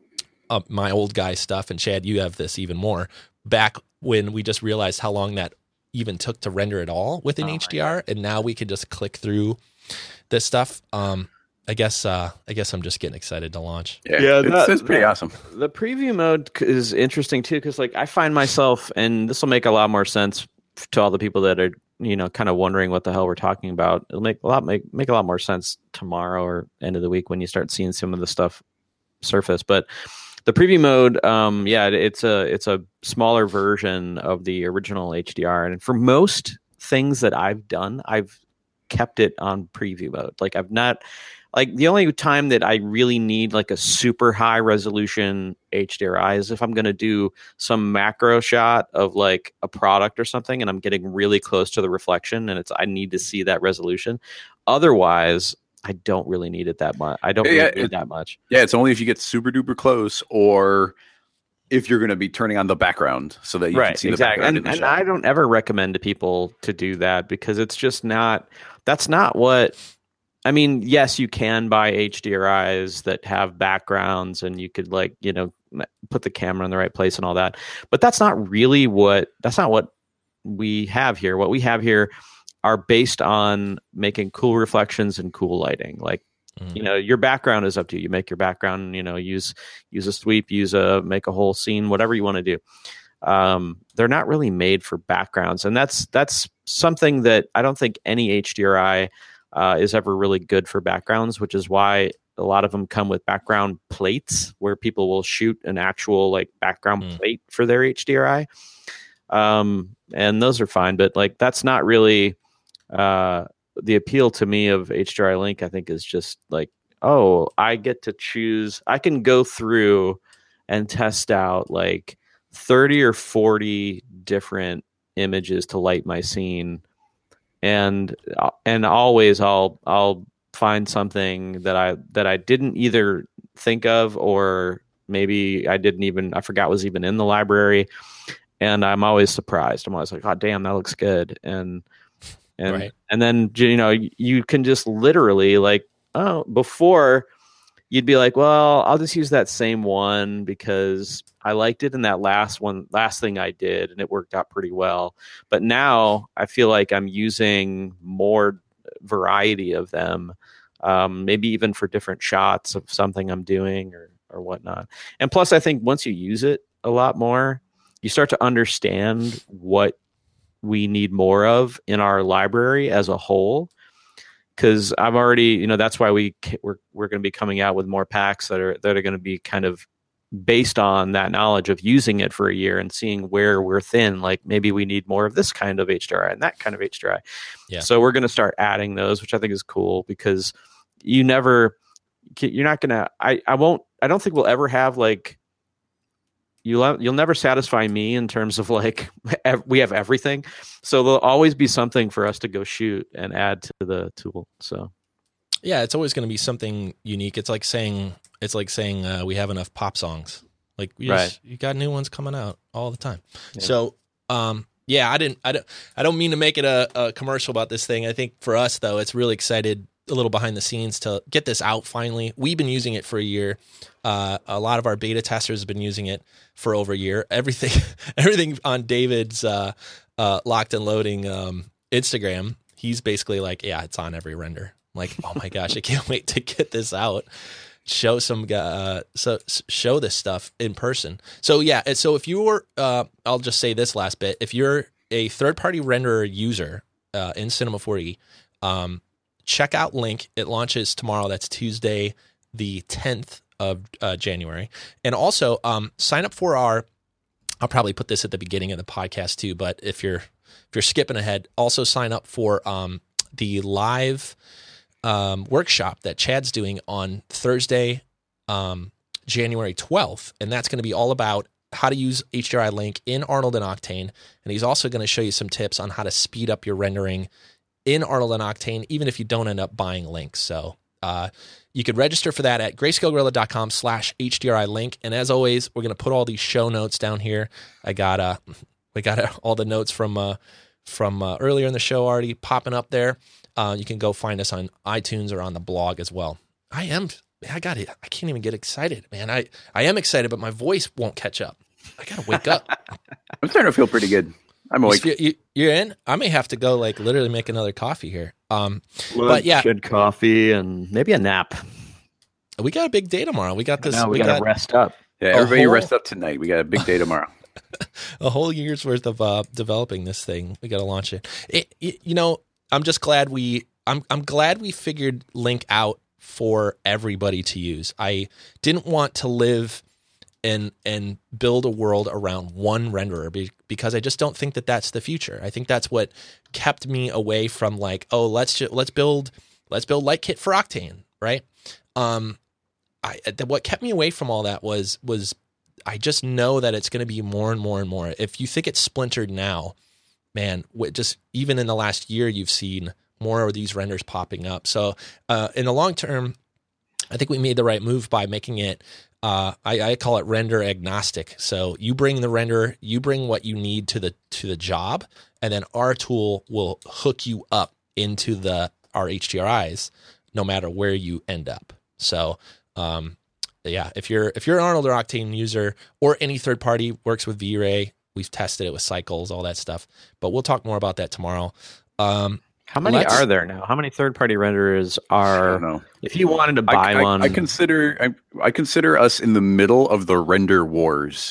uh, my old guy stuff. And Chad, you have this even more back when we just realized how long that even took to render it all with an Oh, H D R. And now we can just click through this stuff. Um, I guess, uh, I guess I'm just getting excited to launch. Yeah, Yeah, it's, that- it's pretty that- awesome. The preview mode c- is interesting too, because like I find myself, and this will make a lot more sense to all the people that are, you know, kind of wondering what the hell we're talking about. It'll make a lot make make a lot more sense tomorrow or end of the week when you start seeing some of the stuff surface. But the preview mode, um, yeah, it- it's a it's a smaller version of the original H D R, and for most things that I've done, I've kept it on preview mode. Like I've not. Like the only time that I really need like a super high resolution H D R I is if I'm going to do some macro shot of like a product or something and I'm getting really close to the reflection and it's I need to see that resolution. Otherwise, I don't really need it that much. I don't Yeah, really need it- that much. Yeah, it's only if you get super duper close, or if you're going to be turning on the background so that you can see the exactly. background. And, in the and shot. I don't ever recommend to people to do that because it's just not. That's not what. I mean, yes, you can buy H D R Is that have backgrounds and you could like, you know, m- put the camera in the right place and all that. But that's not really what that's not what we have here. What we have here are based on making cool reflections and cool lighting. Like, Mhm. you know, your background is up to you. You make your background, you know, use use a sweep, use a make a whole scene, whatever you want to do. Um, they're not really made for backgrounds. And that's that's something that I don't think any H D R I Uh, is ever really good for backgrounds, which is why a lot of them come with background plates where people will shoot an actual like background Mm. plate for their H D R I. Um, and those are fine, but like that's not really uh, the appeal to me of H D R I Link. I think is just like, oh, I get to choose. I can go through and test out like thirty or forty different images to light my scene. And and always I'll I'll find something that I that I didn't either think of or maybe I didn't even I forgot was even in the library, and I'm always surprised. I'm always like, oh damn, that looks good, and and Right. and then you know you can just literally like oh before you'd be like, well, I'll just use that same one because I liked it in that last one, last thing I did, and it worked out pretty well. But now I feel like I'm using more variety of them, um, maybe even for different shots of something I'm doing or or whatnot. And plus, I think once you use it a lot more, you start to understand what we need more of in our library as a whole. Because I'm already, you know, that's why we we're we're going to be coming out with more packs that are that are going to be kind of based on that knowledge of using it for a year and seeing where we're thin. Like maybe we need more of this kind of H D R I and that kind of H D R I. Yeah. So we're going to start adding those, which I think is cool because you never, you're not gonna. I I won't. I don't think we'll ever have like. You'll you'll never satisfy me in terms of like ev- we have everything, so there'll always be something for us to go shoot and add to the tool. So yeah, it's always going to be something unique. It's like saying it's like saying uh, we have enough pop songs. Like we Right. just, you got new ones coming out all the time. Yeah. So um, yeah, I didn't I don't I don't mean to make it a, a commercial about this thing. I think for us though, it's really excited. A little behind the scenes to get this out finally. We've been using it for a year. Uh, a lot of our beta testers have been using it for over a year. Everything, everything on David's uh, uh, locked and loading um, Instagram, he's basically like, yeah, it's on every render. I'm like, oh my gosh, I can't wait to get this out. Show some, uh, so show this stuff in person. So yeah, so if you're, uh, I'll just say this last bit. If you're a third-party renderer user uh, in Cinema four E, um, check out Link. It launches tomorrow. That's Tuesday, the tenth of uh, January. And also um, sign up for our, I'll probably put this at the beginning of the podcast too, but if you're if you're skipping ahead, also sign up for um, the live um, workshop that Chad's doing on Thursday, um, January twelfth. And that's going to be all about how to use H D R I Link in Arnold and Octane. And he's also going to show you some tips on how to speed up your rendering in Arnold and Octane, even if you don't end up buying links. So uh, you could register for that at grayscalegorilla.com slash HDRI link. And as always, we're going to put all these show notes down here. I got uh, we got uh, all the notes from uh, from uh, earlier in the show already popping up there. Uh, you can go find us on iTunes or on the blog as well. I am, I got it. I can't even get excited, man. I, I am excited, but my voice won't catch up. I got to wake up. I'm starting to feel pretty good. I'm awake. You, you, you're in? I may have to go like literally make another coffee here. Um, but yeah, good coffee and maybe a nap. We got a big day tomorrow. We got this. No, we, we got to rest up. Yeah, everybody whole, rest up tonight. We got a big day tomorrow. A whole year's worth of uh, developing this thing. We got to launch it. It, it. You know, I'm just glad we. I'm I'm glad we figured Link out for everybody to use. I didn't want to live and and build a world around one renderer because I just don't think that that's the future. I think that's what kept me away from like, oh, let's just, let's build let's build Lightkit for Octane, right? Um, I what kept me away from all that was was I just know that it's going to be more and more and more. If you think it's splintered now, man, just even in the last year, you've seen more of these renders popping up. So uh, in the long term, I think we made the right move by making it. Uh, I, I call it render agnostic. So you bring the render, you bring what you need to the to the job, and then our tool will hook you up into the our H D R Is, no matter where you end up. So um, yeah, if you're if you're an Arnold or Octane user or any third party works with V-Ray, we've tested it with cycles, all that stuff. But we'll talk more about that tomorrow. Um, How many Let's, are there now? How many third-party renderers are? I don't know. If you wanted to buy I, I, one, I consider I, I consider us in the middle of the render wars.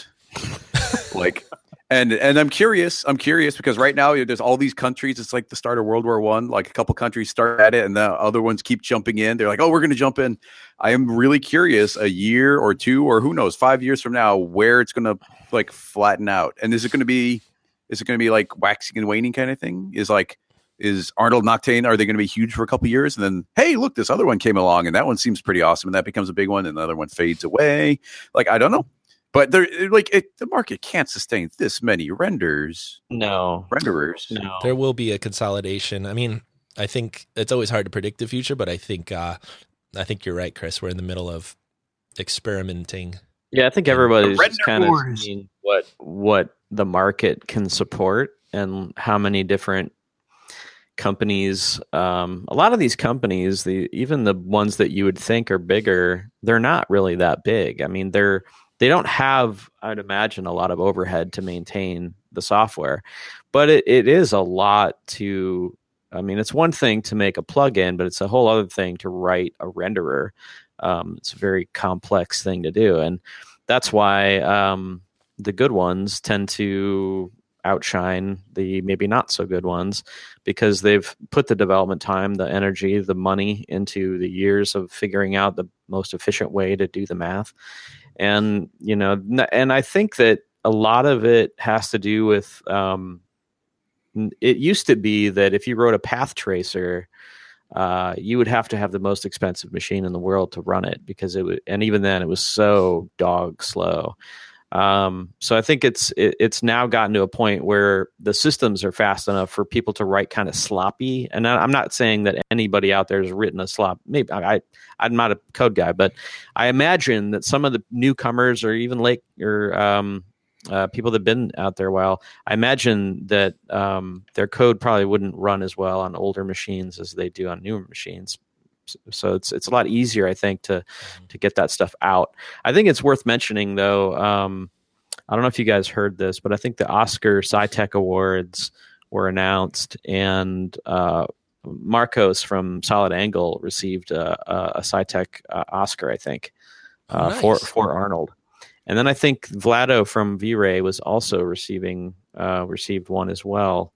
like, and and I'm curious. I'm curious because right now there's all these countries. It's like the start of World War One. Like a couple countries start at it, and the other ones keep jumping in. They're like, "Oh, we're going to jump in." I am really curious. A year or two, or who knows, five years from now, where it's going to like flatten out. And is it going to be? Is it going to be like waxing and waning kind of thing? Is like. Is Arnold and Octane, are they going to be huge for a couple of years? And then, hey, look, this other one came along and that one seems pretty awesome. And that becomes a big one. And the other one fades away. Like, I don't know. But they're like it, the market can't sustain this many renders. No. Renderers. No. There will be a consolidation. I mean, I think it's always hard to predict the future, but I think uh, I think you're right, Chris. We're in the middle of experimenting. Yeah, I think everybody's just kind of wars. seeing what what the market can support and how many different companies, um, a lot of these companies, the even the ones that you would think are bigger, they're not really that big. I mean, they're they don't have, I'd imagine, a lot of overhead to maintain the software, but it, it is a lot to. I mean, it's one thing to make a plugin, but it's a whole other thing to write a renderer. Um, it's a very complex thing to do, and that's why um, the good ones tend to outshine the maybe not so good ones because they've put the development time, the energy, the money into the years of figuring out the most efficient way to do the math. And, you know, and I think that a lot of it has to do with, um, it used to be that if you wrote a path tracer, uh, you would have to have the most expensive machine in the world to run it because it would, and even then it was so dog slow. Um, so I think it's it, it's now gotten to a point where the systems are fast enough for people to write kind of sloppy. And I, I'm not saying that anybody out there has written a slop. Maybe I I'm not a code guy, but I imagine that some of the newcomers or even late or um, uh, people that've been out there a while, I imagine that um, their code probably wouldn't run as well on older machines as they do on newer machines. So it's it's a lot easier, I think, to to get that stuff out. I think it's worth mentioning, though. Um, I don't know if you guys heard this, but I think the Oscar SciTech Awards were announced, and uh, Marcos from Solid Angle received a, a, a SciTech uh, Oscar, I think, uh, oh, nice. for for Arnold. And then I think Vlado from V-Ray was also receiving uh, received one as well,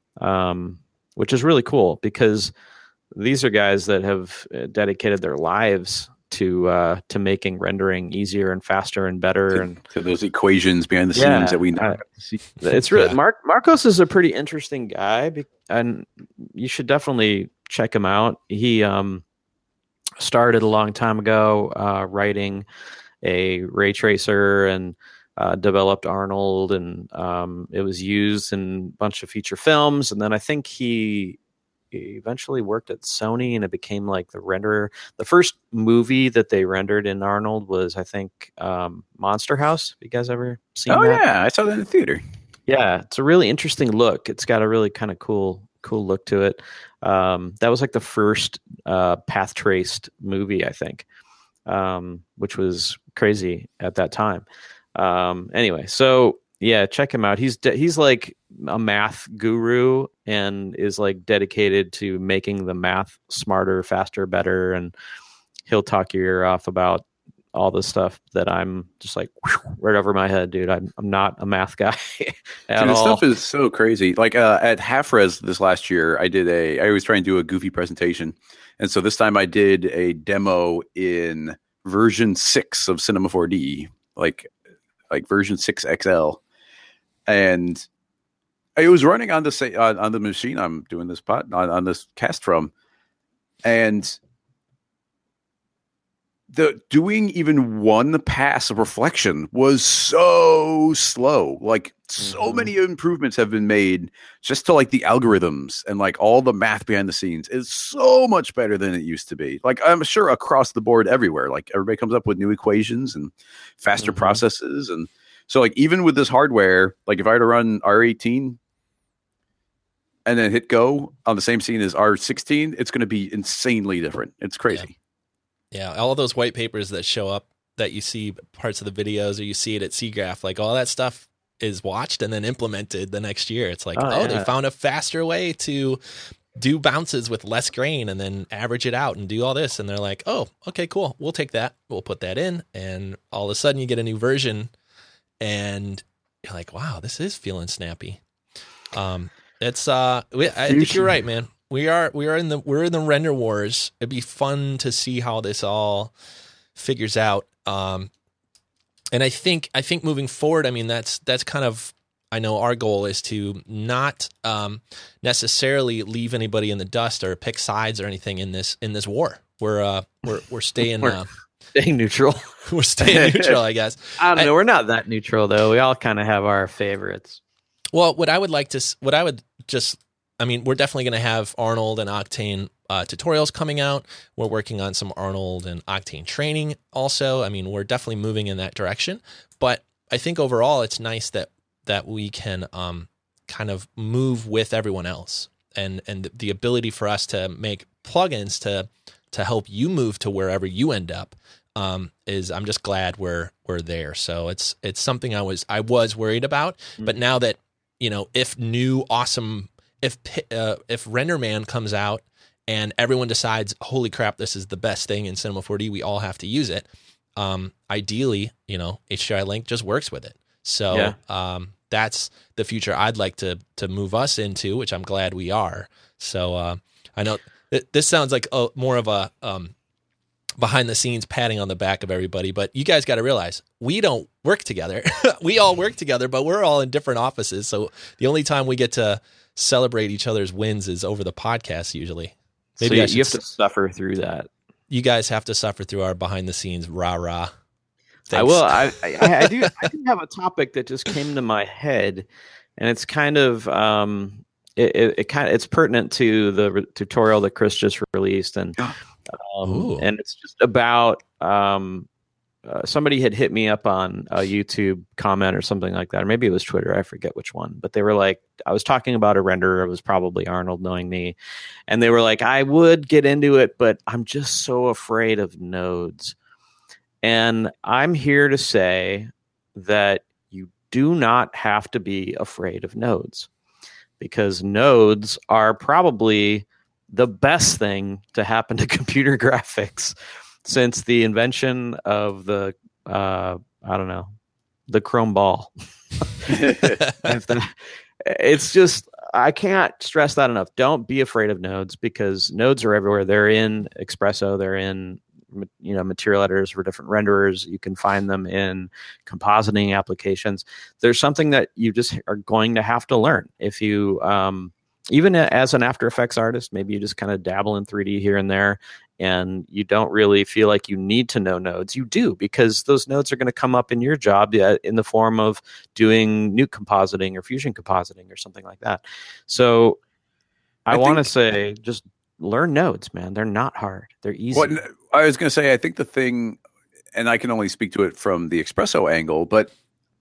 um, which is really cool because these are guys that have dedicated their lives to uh, to making rendering easier and faster and better, to, and to those equations behind the yeah, scenes that we know. Uh, it's really Yeah. Mark Marcos is a pretty interesting guy, and you should definitely check him out. He um, started a long time ago uh, writing a ray tracer and uh, developed Arnold, and um, it was used in a bunch of feature films. And then I think he. He eventually worked at Sony, and it became like the renderer. The first movie that they rendered in Arnold was, I think, um, Monster House. Have you guys ever seen Oh that? yeah, I saw that in the theater. Yeah, it's a really interesting look. It's got a really kind of cool, cool look to it. Um, that was like the first uh, path traced movie, I think, um, which was crazy at that time. Um, anyway, so yeah, check him out. He's de- he's like a math guru and is like dedicated to making the math smarter, faster, better. And he'll talk your ear off about all the stuff that I'm just like whew, right over my head, dude. I'm I'm not a math guy at Dude, this all. stuff is so crazy. Like uh, at Half Res this last year, I did a. I always try and do a goofy presentation, and so this time I did a demo in version six of Cinema four D, like like version six X L, and it was running on the sa- on, on the machine I'm doing this pot on, on this cast from, and the doing even one pass of reflection was so slow. Like so Mhm. many improvements have been made just to like the algorithms and like all the math behind the scenes is so much better than it used to be. Like I'm sure across the board everywhere, like everybody comes up with new equations and faster Mhm. processes. And so like even with this hardware, like if I were to run R eighteen and then hit go on the same scene as R sixteen, it's going to be insanely different. It's crazy. Yeah, all those white papers that show up that you see parts of the videos or you see it at SIGGRAPH, like all that stuff is watched and then implemented the next year. It's like, Oh, oh, yeah. they found a faster way to do bounces with less grain and then average it out and do all this. And they're like, oh, okay, cool. We'll take that. We'll put that in. And all of a sudden you get a new version and you're like, wow, this is feeling snappy. Um, it's, uh, we, I think you're right, man. We are we are in the we're in the render wars. It'd be fun to see how this all figures out. Um, and I think I think moving forward, I mean that's that's kind of I know our goal is to not um, necessarily leave anybody in the dust or pick sides or anything in this in this war. We're uh, we're we're staying We're uh, staying neutral. we're staying neutral, I guess. I don't I- know. We're not that neutral though. We all kind of have our favorites. Well, what I would like to, s- what I would just, I mean, we're definitely going to have Arnold and Octane uh, tutorials coming out. We're working on some Arnold and Octane training also. I mean, we're definitely moving in that direction. But I think overall, it's nice that that we can um, kind of move with everyone else, and and the ability for us to make plugins to to help you move to wherever you end up. Um, is I'm just glad we're we're there. So it's it's something I was I was worried about, mm-hmm. but now that you know, if new awesome if uh, if RenderMan comes out and everyone decides, holy crap, this is the best thing in Cinema four D, we all have to use it. Um, ideally, you know, H D R I Link just works with it. So Yeah. um, that's the future I'd like to to move us into, which I'm glad we are. So uh, I know th- this sounds like a, more of a um, behind the scenes patting on the back of everybody, but you guys got to realize we don't work together. We all work together, but we're all in different offices. So the only time we get to celebrate each other's wins is over the podcast usually. Maybe so I you, should you have to s- suffer through that. You guys have to suffer through our behind the scenes rah rah. I will. I, I, I do. I do have a topic that just came to my head, and it's kind of um, it, it, it kind of it's pertinent to the re- tutorial that Chris just released, and um, and it's just about um, uh, somebody had hit me up on a YouTube comment or something like that, or maybe it was Twitter. I forget which one, but they were like, I was talking about a renderer. It was probably Arnold, knowing me, and they were like, I would get into it, but I'm just so afraid of nodes. And I'm here to say that you do not have to be afraid of nodes, because nodes are probably the best thing to happen to computer graphics since the invention of the, uh, I don't know, the Chrome ball. It's just, I can't stress that enough. Don't be afraid of nodes, because nodes are everywhere. They're in Expresso. They're in, you know, material editors for different renderers. You can find them in compositing applications. There's something that you just are going to have to learn. If you, um, even as an After Effects artist, maybe you just kind of dabble in three D here and there, and you don't really feel like you need to know nodes. You do, because those nodes are going to come up in your job in the form of doing Nuke compositing or Fusion compositing or something like that. So I, I want to say just learn nodes, man. They're not hard. They're easy. Well, I was going to say, I think the thing, and I can only speak to it from the Expresso angle, but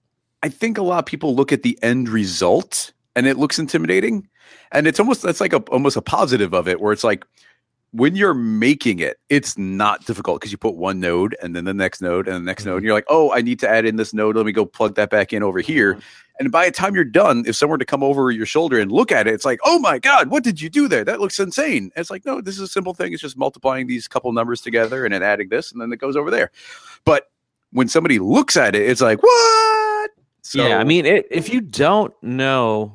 I think a lot of people look at the end result and it looks intimidating. And it's almost, that's like a, almost a positive of it, where it's like, when you're making it, it's not difficult because you put one node and then the next node and the next mm-hmm. node. And you're like, oh, I need to add in this node. Let me go plug that back in over here. Mm-hmm. And by the time you're done, if someone were to come over your shoulder and look at it, it's like, oh my God, what did you do there? That looks insane. And it's like, no, this is a simple thing. It's just multiplying these couple numbers together and then adding this, and then it goes over there. But when somebody looks at it, it's like, what? So, yeah, I mean, it, if you don't know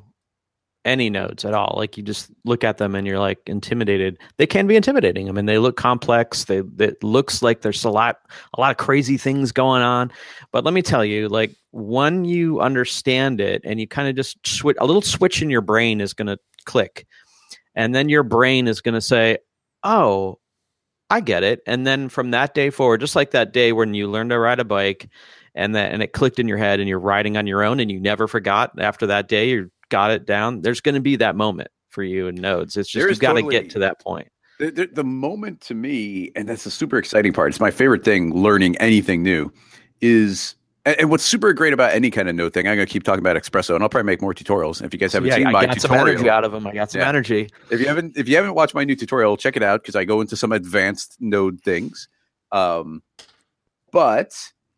any nodes at all, like you just look at them and you're like intimidated, they can be intimidating. I mean, they look complex. They, it looks like there's a lot, a lot of crazy things going on. But let me tell you, like, when you understand it and you kind of just switch, a little switch in your brain is going to click. And then your brain is going to say, oh, I get it. And then from that day forward, just like that day when you learned to ride a bike and that, and it clicked in your head and you're riding on your own and you never forgot after that day, you got it down. There's going to be that moment for you in nodes. It's just, you've got to totally get to that point. The, the, the moment to me, and that's the super exciting part, it's my favorite thing, learning anything new, is, and, and what's super great about any kind of node thing, I'm going to keep talking about Expresso, and I'll probably make more tutorials. If you guys haven't yeah, seen I my got tutorial, some energy out of them. I got some yeah. energy. If you haven't, if you haven't watched my new tutorial, check it out, because I go into some advanced node things. Um, but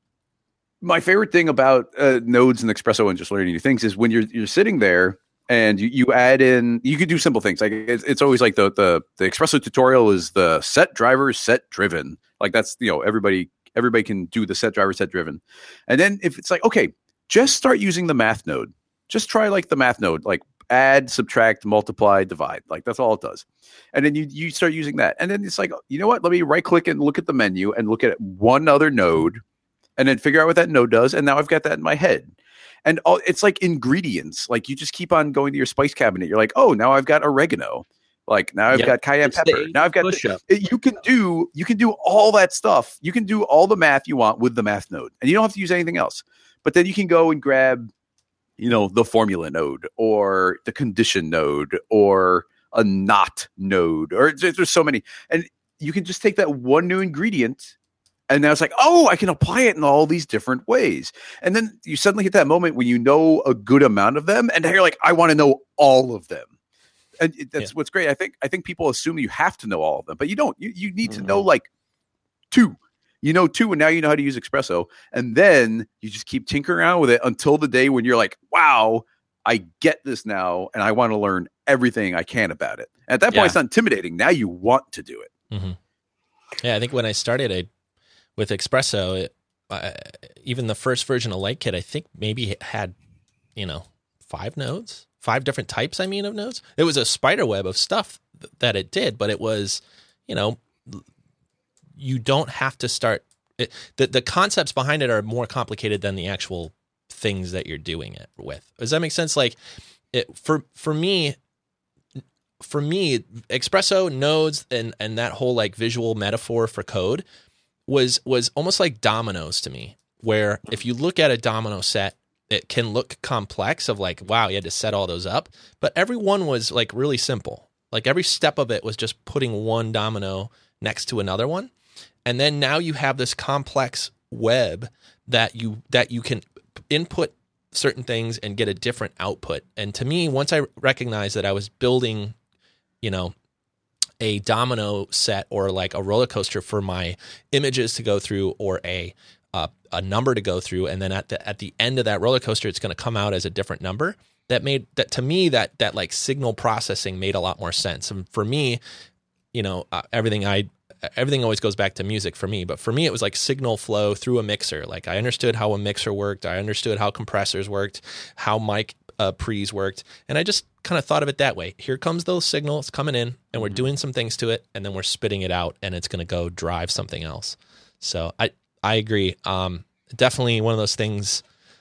my favorite thing about uh, nodes and Expresso and just learning new things is when you're you're sitting there and you, you add in, you could do simple things. Like it's, it's always like the, the the Expresso tutorial is the set driver, set driven. Like that's, you know, everybody everybody can do the set driver, set driven. And then if it's like, okay, just start using the math node. Just try like the math node, like add, subtract, multiply, divide. Like that's all it does. And then you you start using that. And then it's like, you know what? Let me right click and look at the menu and look at one other node and then figure out what that node does. And now I've got that in my head. And all, it's like ingredients. Like you just keep on going to your spice cabinet. You're like, oh, now I've got oregano. Like now I've yep. got cayenne it's pepper. Now I've got the, it, you can do you can do all that stuff. You can do all the math you want with the math node, and you don't have to use anything else. But then you can go and grab, you know, the formula node or the condition node or a not node, or there's so many, and you can just take that one new ingredient. And now it's like, oh, I can apply it in all these different ways. And then you suddenly hit that moment when you know a good amount of them. And now you're like, I want to know all of them. And that's yeah. what's great. I think I think people assume you have to know all of them, but you don't. You, you need mm-hmm. to know like two. You know two, and now you know how to use Expresso. And then you just keep tinkering around with it until the day when you're like, wow, I get this now, and I want to learn everything I can about it. And at that point, yeah. it's not intimidating. Now you want to do it. Mm-hmm. Yeah, I think when I started, I with Expresso, it, uh, even the first version of Lightkit, I think maybe it had, you know, five nodes, five different types, I mean, of nodes. It was a spider web of stuff th- that it did, but it was, you know, you don't have to start. It, the, the concepts behind it are more complicated than the actual things that you're doing it with. Does that make sense? Like, it, for for me, for me, Espresso, nodes, and and that whole like visual metaphor for code was was almost like dominoes to me, where if you look at a domino set, it can look complex of like, wow, you had to set all those up, but every one was like really simple. Like every step of it was just putting one domino next to another one. And then now you have this complex web that you that you can input certain things and get a different output. And to me, once I recognized that I was building, you know, a domino set or like a roller coaster for my images to go through, or a uh, a number to go through, and then at the at the end of that roller coaster, it's going to come out as a different number. That made that to me that that like signal processing made a lot more sense. And for me, you know, uh, everything I everything always goes back to music for me, but for me it was like signal flow through a mixer. Like I understood how a mixer worked, I understood how compressors worked, how mic uh, pre's worked, and I just kind of thought of it that way. Here comes those signals coming in, and we're doing some things to it, and then we're spitting it out, and it's going to go drive something else. So I I agree. Um, definitely one of those things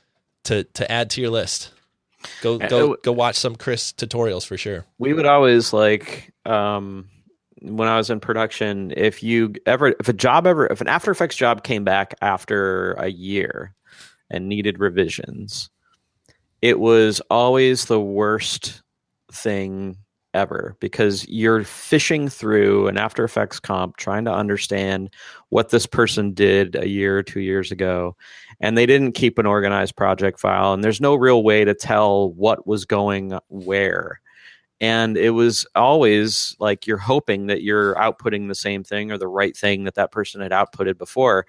to to add to your list. Go go go watch some Chris tutorials for sure. We would always like um, when I was in production, if you ever if a job ever if an After Effects job came back after a year and needed revisions, it was always the worst thing ever, because you're fishing through an After Effects comp trying to understand what this person did a year or two years ago, and they didn't keep an organized project file, and there's no real way to tell what was going where. And it was always like you're hoping that you're outputting the same thing or the right thing that that person had outputted before.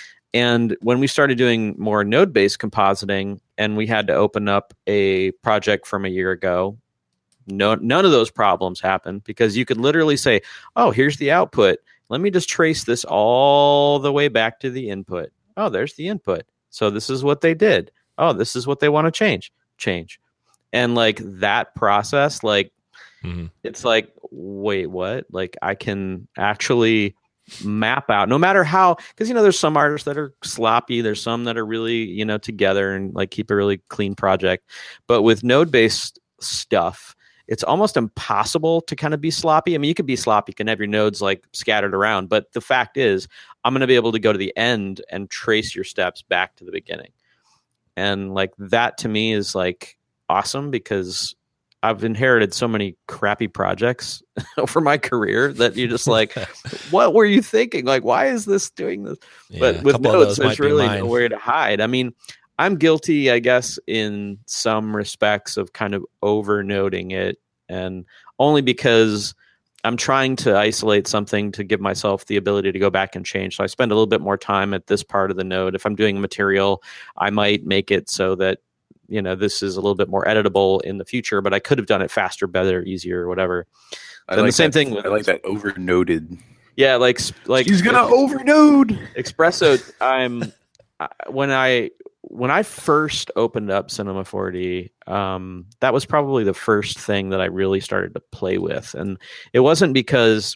And when we started doing more node-based compositing, and we had to open up a project from a year ago, no, none of those problems happened, because you could literally say, oh, here's the output. Let me just trace this all the way back to the input. Oh, there's the input. So this is what they did. Oh, this is what they want to change. Change. And like that process, like, mm-hmm. It's like, wait, what? Like I can actually map out, no matter how, because, you know, there's some artists that are sloppy. There's some that are really, you know, together and like keep a really clean project. But with node-based stuff, it's almost impossible to kind of be sloppy. I mean, you could be sloppy, you can have your nodes like scattered around, but the fact is, I'm going to be able to go to the end and trace your steps back to the beginning. And like that to me is like awesome, because I've inherited so many crappy projects over my career that you're just like, what were you thinking? Like, why is this doing this? Yeah, but with nodes, there's really nowhere to hide. I mean, I'm guilty, I guess, in some respects of kind of over-noding it, and only because I'm trying to isolate something to give myself the ability to go back and change. So I spend a little bit more time at this part of the node. If I'm doing material, I might make it so that, you know, this is a little bit more editable in the future, but I could have done it faster, better, easier, whatever. I like the same that, thing with, I like that over-noded. Yeah, like like he's gonna over-node. Espresso. I'm when I. When I first opened up Cinema four D, um, that was probably the first thing that I really started to play with, and it wasn't because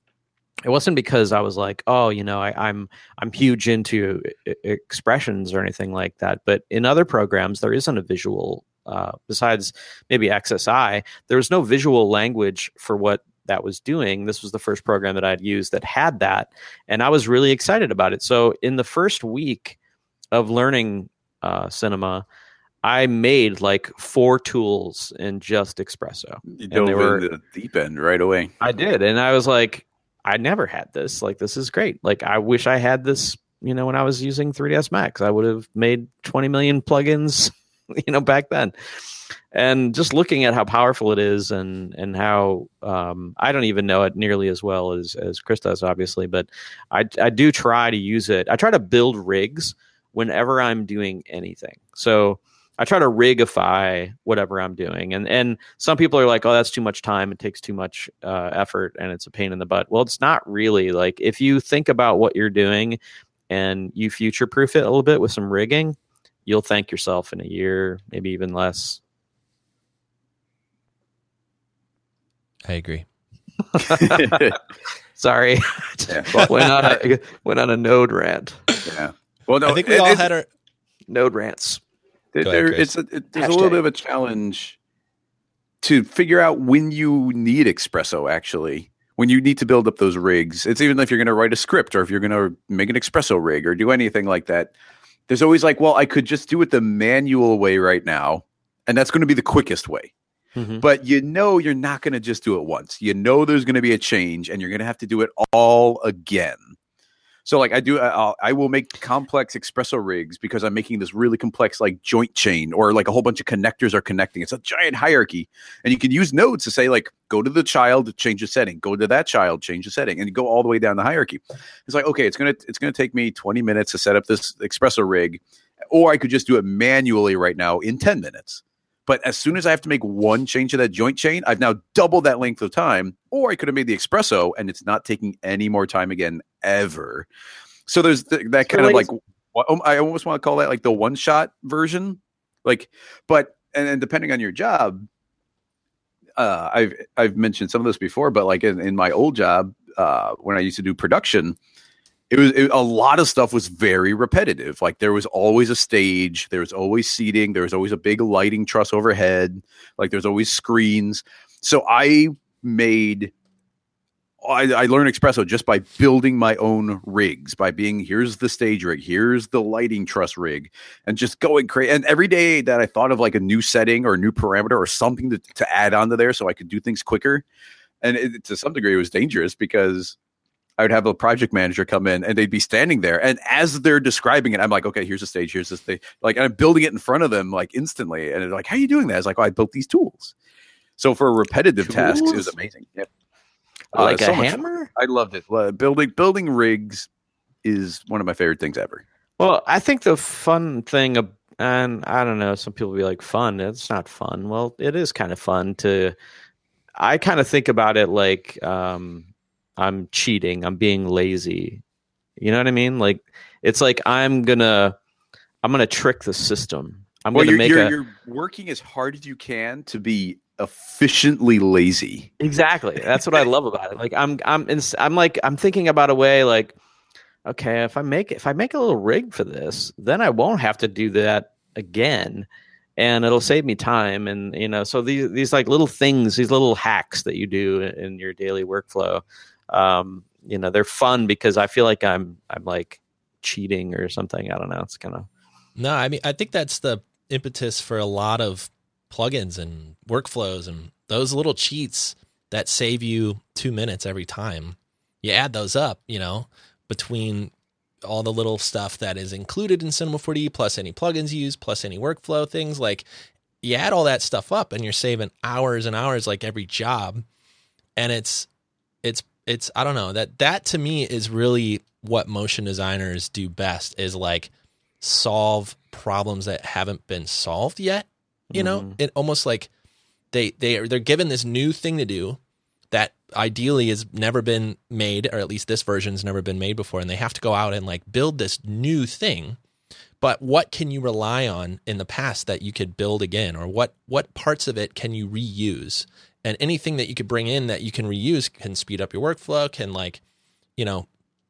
it wasn't because I was like, oh, you know, I, I'm I'm huge into I- expressions or anything like that. But in other programs, there isn't a visual. Uh, besides maybe X S I, there was no visual language for what that was doing. This was the first program that I'd used that had that, and I was really excited about it. So in the first week of learning Uh, cinema, I made like four tools in just Espresso. You dove in the deep end right away. I did, and I was like, I never had this. Like, this is great. Like, I wish I had this. You know, when I was using three D S Max, I would have made twenty million plugins. You know, back then, and just looking at how powerful it is, and and how um, I don't even know it nearly as well as as Chris does, obviously, but I I do try to use it. I try to build rigs whenever I'm doing anything. So I try to rigify whatever I'm doing. And and some people are like, oh, that's too much time. It takes too much uh, effort and it's a pain in the butt. Well, it's not really. Like, if you think about what you're doing and you future-proof it a little bit with some rigging, you'll thank yourself in a year, maybe even less. I agree. Sorry. Yeah, well, went, on a, went on a node rant. Yeah. Well, no, I think we it, all had our node rants. There, Go ahead, there, it's a, it, there's Hashtag. a little bit of a challenge to figure out when you need espresso, actually, when you need to build up those rigs. It's even if you're going to write a script or if you're going to make an espresso rig or do anything like that. There's always like, well, I could just do it the manual way right now, and that's going to be the quickest way. Mm-hmm. But you know you're not going to just do it once. You know there's going to be a change, and you're going to have to do it all again. So like I do, I'll, I will make complex espresso rigs because I'm making this really complex like joint chain or like a whole bunch of connectors are connecting. It's a giant hierarchy, and you can use nodes to say like, go to the child, change the setting, go to that child, change the setting, and you go all the way down the hierarchy. It's like, okay, it's gonna it's gonna take me twenty minutes to set up this espresso rig, or I could just do it manually right now in ten minutes. But as soon as I have to make one change to that joint chain, I've now doubled that length of time. Or I could have made the espresso, and it's not taking any more time again ever. So there's th- that kind so of like, like I almost want to call that like the one shot version. Like, but and, and depending on your job, uh, I've I've mentioned some of this before, but like in, in my old job, uh, when I used to do production. It was it, a lot of stuff was very repetitive. Like there was always a stage, there was always seating, there was always a big lighting truss overhead. Like there's always screens. So I made, I, I learned espresso just by building my own rigs, by being here's the stage rig, here's the lighting truss rig, and just going crazy. And every day that I thought of like a new setting or a new parameter or something to, to add onto there, so I could do things quicker. And it, to some degree, it was dangerous because I would have a project manager come in and they'd be standing there. And as they're describing it, I'm like, okay, here's the stage. Here's this thing. Like, and I'm building it in front of them like instantly. And they're like, how are you doing that? I was like, oh, I built these tools. So for a repetitive tools? task, it was amazing. Yep. Like uh, a so hammer? Much, I loved it. Uh, building, building rigs is one of my favorite things ever. Well, I think the fun thing, and I don't know, some people be like fun. It's not fun. Well, it is kind of fun to, I kind of think about it like, um, I'm cheating. I'm being lazy. You know what I mean? Like it's like I'm gonna, I'm gonna trick the system. I'm well, gonna you're, make you're, a. You're working as hard as you can to be efficiently lazy. Exactly. That's what I love about it. Like I'm, I'm, I'm like I'm thinking about a way like, okay, if I make if I make a little rig for this, then I won't have to do that again. And it'll save me time, and you know, so these these like little things, these little hacks that you do in your daily workflow, um, you know, they're fun because I feel like I'm I'm like cheating or something. I don't know. It's kind of no. I mean, I think that's the impetus for a lot of plugins and workflows and those little cheats that save you two minutes every time. You add those up, you know, between all the little stuff that is included in Cinema four D, plus any plugins you use, plus any workflow things. Like you add all that stuff up and you're saving hours and hours like every job. And it's, it's, it's, I don't know, that, that to me is really what motion designers do best, is like solve problems that haven't been solved yet. You know, mm-hmm. It almost like they, they are, they're given this new thing to do that ideally has never been made, or at least this version's never been made before, and they have to go out and like build this new thing. But what can you rely on in the past that you could build again, or what what parts of it can you reuse? And anything that you could bring in that you can reuse can speed up your workflow, can like, you know,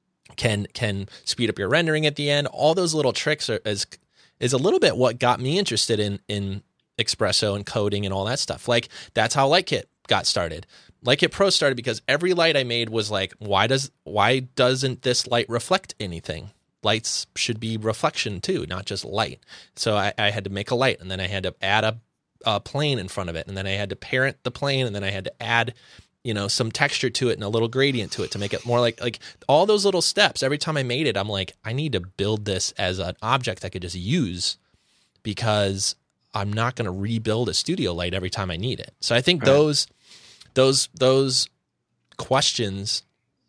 can can speed up your rendering at the end. All those little tricks are is is a little bit what got me interested in in espresso and coding and all that stuff. Like that's how Lightkit got started. Lightkit Pro started because every light I made was like, why does why doesn't this light reflect anything? Lights should be reflection too, not just light. So I, I had to make a light, and then I had to add a, a plane in front of it, and then I had to parent the plane, and then I had to add, you know, some texture to it and a little gradient to it to make it more like like all those little steps. Every time I made it, I'm like, I need to build this as an object I could just use, because I'm not going to rebuild a studio light every time I need it. So I think right. those. Those those questions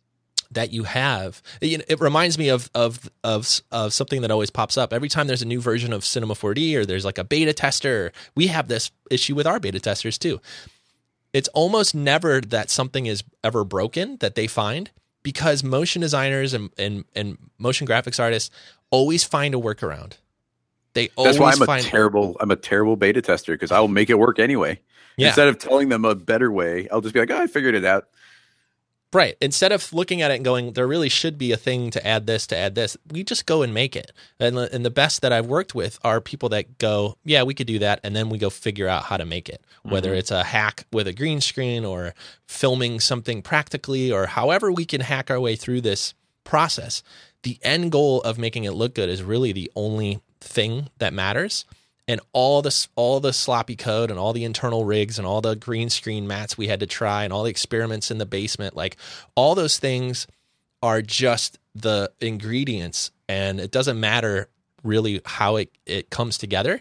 that you have, you know, it reminds me of, of of of something that always pops up every time there's a new version of Cinema four D, or there's like a beta tester. We have this issue with our beta testers too. It's almost never that something is ever broken that they find, because motion designers and and, and motion graphics artists always find a workaround. They always That's why I'm find a terrible I'm a terrible beta tester, because I will make it work anyway. Yeah. Instead of telling them a better way, I'll just be like, oh, I figured it out. Right. Instead of looking at it and going, there really should be a thing to add this, to add this, we just go and make it. And, and the best that I've worked with are people that go, yeah, we could do that. And then we go figure out how to make it, whether mm-hmm. it's a hack with a green screen or filming something practically, or however we can hack our way through this process. The end goal of making it look good is really the only thing that matters. And all this, all the sloppy code and all the internal rigs and all the green screen mats we had to try and all the experiments in the basement, like all those things are just the ingredients, and it doesn't matter really how it, it comes together.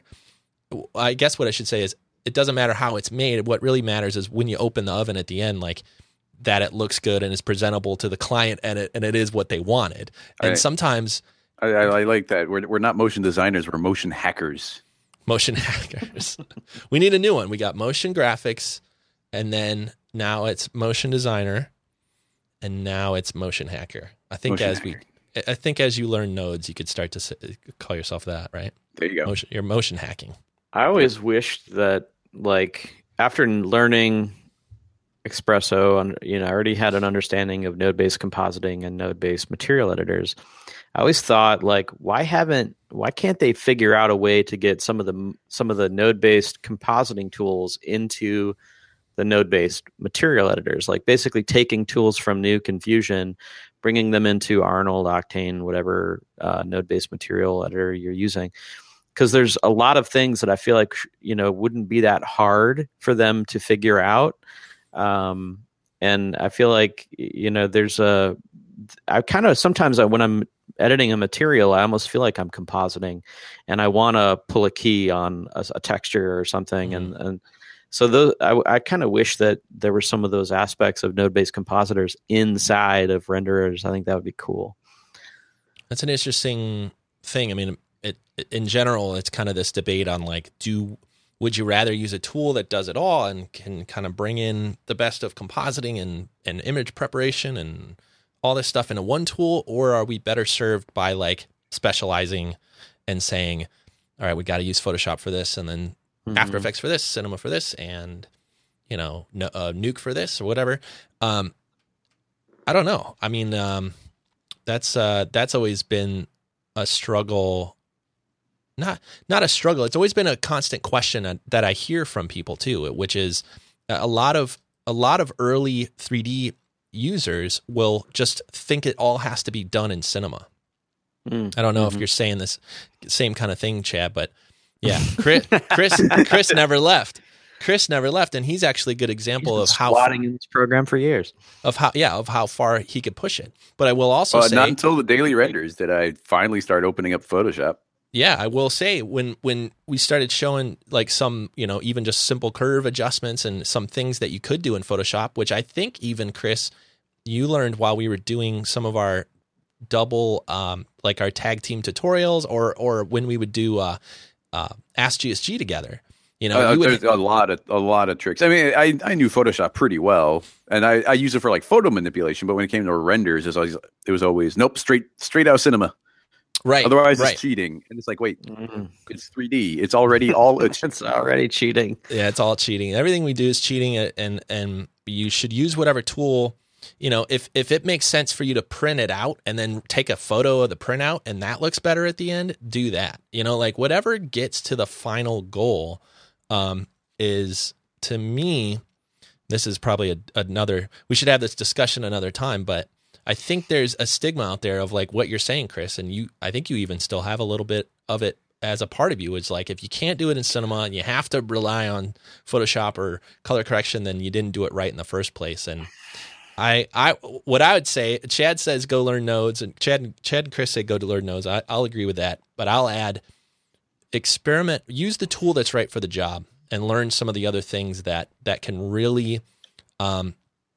I guess what I should say is it doesn't matter how it's made. What really matters is when you open the oven at the end, like that it looks good and is presentable to the client, and it, and it is what they wanted. And right. sometimes I, I, I like that. We're, we're not motion designers. We're motion hackers. Motion hackers. We need a new one. We got motion graphics, and then now it's motion designer, and now it's motion hacker. I think motion as hacker. we, I think as you learn nodes, you could start to say, call yourself that, right? There you go. Motion, you're motion hacking. I always wished that, like, after learning Espresso, you know, I already had an understanding of node-based compositing and node-based material editors. I always thought, like, why haven't, why can't they figure out a way to get some of the some of the node-based compositing tools into the node-based material editors? Like, basically taking tools from Nuke and Fusion, bringing them into Arnold, Octane, whatever uh, node-based material editor you're using. Because there's a lot of things that I feel like, you know, wouldn't be that hard for them to figure out. Um, and I feel like, you know, there's a, I kind of, sometimes I, when I'm editing a material, I almost feel like I'm compositing, and I want to pull a key on a, a texture or something. Mm-hmm. And, and so those, I, I kind of wish that there were some of those aspects of node-based compositors inside of renderers. I think that would be cool. That's an interesting thing. I mean, it, in general, it's kind of this debate on like, do, would you rather use a tool that does it all and can kind of bring in the best of compositing and, and image preparation and all this stuff into one tool, or are we better served by like specializing and saying, all right, we got to use Photoshop for this, and then mm-hmm. After Effects for this, Cinema for this, and you know, no, uh, Nuke for this or whatever. Um, I don't know. I mean, um, that's uh, that's always been a struggle. Not not a struggle. It's always been a constant question that I hear from people too, which is a lot of a lot of early three D users will just think it all has to be done in Cinema. Mm. I don't know mm-hmm. if you're saying this same kind of thing, Chad, but yeah, Chris Chris, Chris never left. Chris never left, and he's actually a good example of how squatting in this program for years. Of how yeah, of how far he could push it. But I will also uh, say, not until the daily renders did I finally start opening up Photoshop. Yeah, I will say when when we started showing like some, you know, even just simple curve adjustments and some things that you could do in Photoshop, which I think even Chris, you learned while we were doing some of our double, um, like our tag team tutorials, or or when we would do uh, uh, Ask G S G together. You know, uh, you would, there's a lot of a lot of tricks. I mean, I, I knew Photoshop pretty well, and I, I use it for like photo manipulation. But when it came to renders, it was always, it was always nope, straight straight out Cinema. Right. Otherwise, right. it's cheating. And it's like, wait, mm. it's three D. It's already all. It's, it's already cheating. Yeah, it's all cheating. Everything we do is cheating, and and you should use whatever tool. You know, if if it makes sense for you to print it out and then take a photo of the printout and that looks better at the end, do that. You know, like whatever gets to the final goal um, is, to me, this is probably a, another. We should have this discussion another time, but I think there's a stigma out there of like what you're saying, Chris, and you, I think you even still have a little bit of it as a part of you. It's like, if you can't do it in Cinema and you have to rely on Photoshop or color correction, then you didn't do it right in the first place. And I, I, what I would say, Chad says, go learn nodes, and Chad, Chad and Chris say, go to learn nodes. I, I'll agree with that, but I'll add experiment, use the tool that's right for the job, and learn some of the other things that, that can really, um,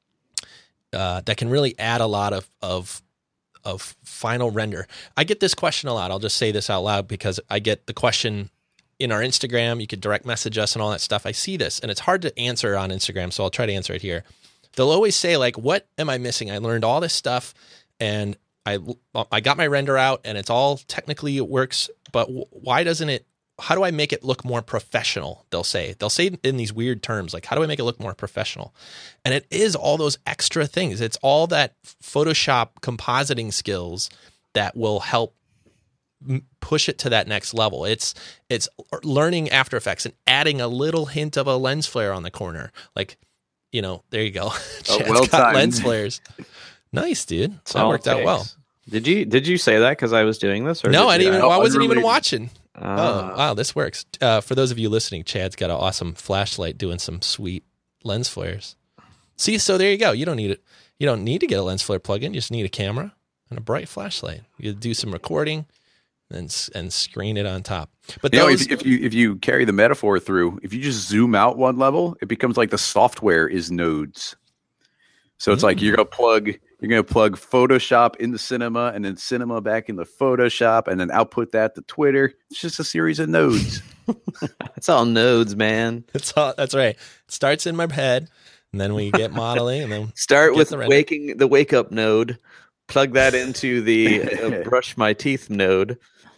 Uh, that can really add a lot of, of of final render. I get this question a lot. I'll just say this out loud because I get the question in our Instagram. You could direct message us and all that stuff. I see this, and it's hard to answer on Instagram, so I'll try to answer it here. They'll always say, like, what am I missing? I learned all this stuff, and I I got my render out, and it's all technically it works, but w- why doesn't it how do I make it look more professional? They'll say, they'll say in these weird terms, like, how do I make it look more professional? And it is all those extra things. It's all that Photoshop compositing skills that will help push it to that next level. It's, it's learning After Effects and adding a little hint of a lens flare on the corner. Like, you know, there you go. Oh, well timed. Lens flares. Nice, dude. So that worked out well. Did you, did you say that because I was doing this? Or no, I didn't even, no, I wasn't unrelated. even watching. Uh, Oh, wow, this works. Uh, for those of you listening, Chad's got an awesome flashlight doing some sweet lens flares. See, so there you go. You don't need it. You don't need to get a lens flare plug-in. You just need a camera and a bright flashlight. You do some recording and and screen it on top. But You know, those, if, if you if you carry the metaphor through, if you just zoom out one level, it becomes like the software is nodes. So it's Mm. like you're gonna plug you're gonna plug Photoshop into Cinema, and then Cinema back into Photoshop, and then output that to Twitter. It's just a series of nodes. it's all nodes, man. that's all, that's right. It starts in my head, and then we get modeling, and then Start Get with the render. waking the wake up node. Plug that into the uh, brush my teeth node.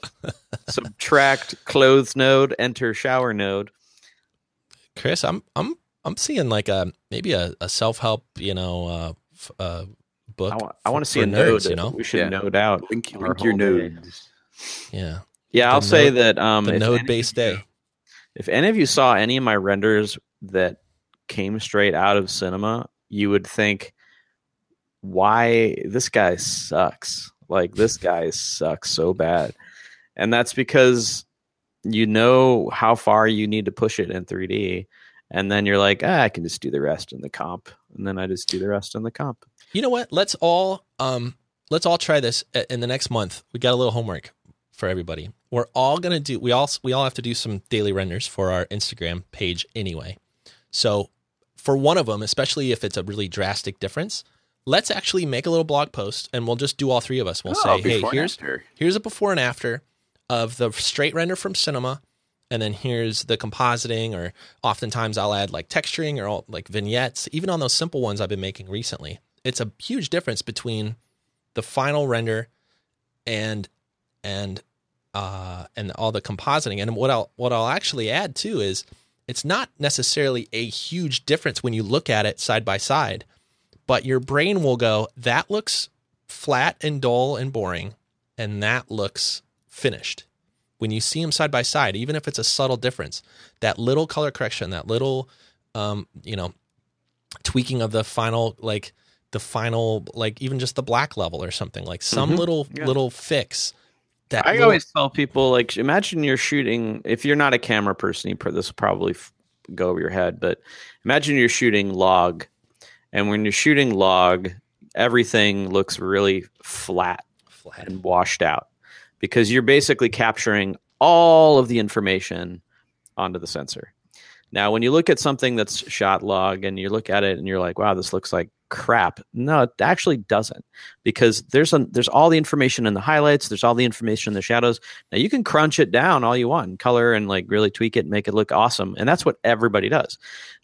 Subtract clothes node. Enter shower node. Chris, I'm I'm I'm seeing like a maybe a, a self help, you know, uh, f- uh, book. I want, I want to for see a nerds, node. you know. We should Yeah. node out. Link, our link your whole day. nodes. Yeah, Yeah, The I'll say node- that um, the if node any based of you- day. If any of you saw any of my renders that came straight out of Cinema, you would think, why this guy sucks. Like, this guy sucks so bad. And that's because you know how far you need to push it in three D. And then you're like, ah, I can just do the rest in the comp. And then I just do the rest in the comp. You know what? Let's all um let's all try this in the next month. We got a little homework for everybody. We're all gonna do. We all we all have to do some daily renders for our Instagram page anyway. So for one of them, especially if it's a really drastic difference, let's actually make a little blog post, and we'll just do all three of us. We'll Oh, say, hey, before and here's after. here's a before and after of the straight render from Cinema, and then here's the compositing, or oftentimes I'll add like texturing or all, like vignettes. Even on those simple ones I've been making recently, it's a huge difference between the final render and and uh, and all the compositing. And what I'll what I'll actually add too is it's not necessarily a huge difference when you look at it side by side, but your brain will go, that looks flat and dull and boring, and that looks finished. When you see them side by side, even if it's a subtle difference, that little color correction, that little, um, you know, tweaking of the final, like the final, like even just the black level or something, like some Mhm. little Yeah. little fix. That I little- always tell people, like, imagine you're shooting, if you're not a camera person, you pr- this will probably f- go over your head, but imagine you're shooting log. And when you're shooting log, everything looks really flat flat. and washed out because you're basically capturing all of the information onto the sensor. Now, when you look at something that's shot log and you look at it and you're like, wow, this looks like crap. No, it actually doesn't, because there's a, there's all the information in the highlights. There's all the information in the shadows. Now you can crunch it down all you want and color and like really tweak it and make it look awesome. And that's what everybody does.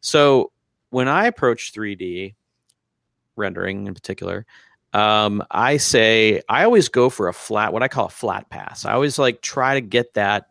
So when I approach three D rendering in particular, um, I say, I always go for a flat, what I call a flat pass. I always like try to get that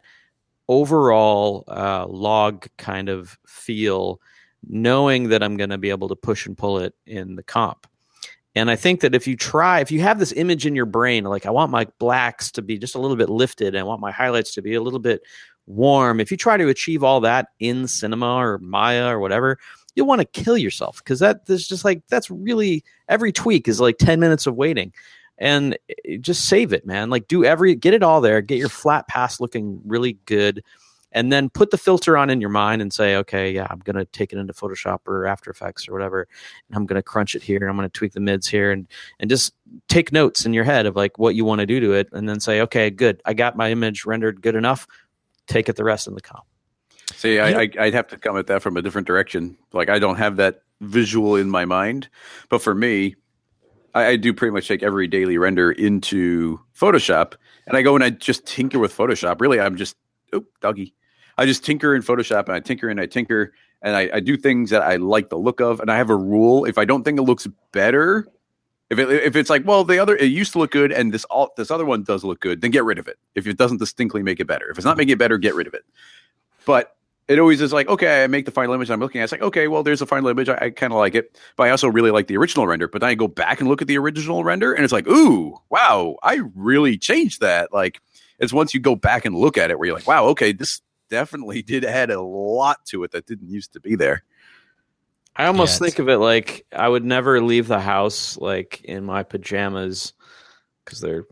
overall uh, log kind of feel, knowing that I'm going to be able to push and pull it in the comp. And I think that if you try, if you have this image in your brain, like I want my blacks to be just a little bit lifted and I want my highlights to be a little bit warm, if you try to achieve all that in Cinema or Maya or whatever, you'll want to kill yourself, because that there's just like, that's really, every tweak is like ten minutes of waiting. And it, just save it, man. Like do every, get it all there, get your flat pass looking really good, and then put the filter on in your mind and say, okay, yeah, I'm going to take it into Photoshop or After Effects or whatever, and I'm going to crunch it here, and I'm going to tweak the mids here, and and just take notes in your head of like what you want to do to it, and then say, okay, good, I got my image rendered good enough, take it the rest in the comp. See, I, I, I'd have to come at that from a different direction. Like, I don't have that visual in my mind. But for me, I, I do pretty much take every daily render into Photoshop, and I go and I just tinker with Photoshop. Really, I'm just, oh, doggy. I just tinker in Photoshop, and I tinker and I tinker, and I, I do things that I like the look of. And I have a rule: if I don't think it looks better If it, if it's like, well, the other it used to look good, and this all this other one does look good, then get rid of it. If it doesn't distinctly make it better, if it's not making it better, get rid of it. But it always is like, okay, I make the final image I'm looking at. It's like, okay, well, there's a final image. I, I kind of like it, but I also really like the original render. But then I go back and look at the original render, and it's like, ooh, wow, I really changed that. Like, it's once you go back and look at it where you're like, wow, okay, this definitely did add a lot to it that didn't used to be there. I almost Yeah, think of it like I would never leave the house like in my pajamas because they're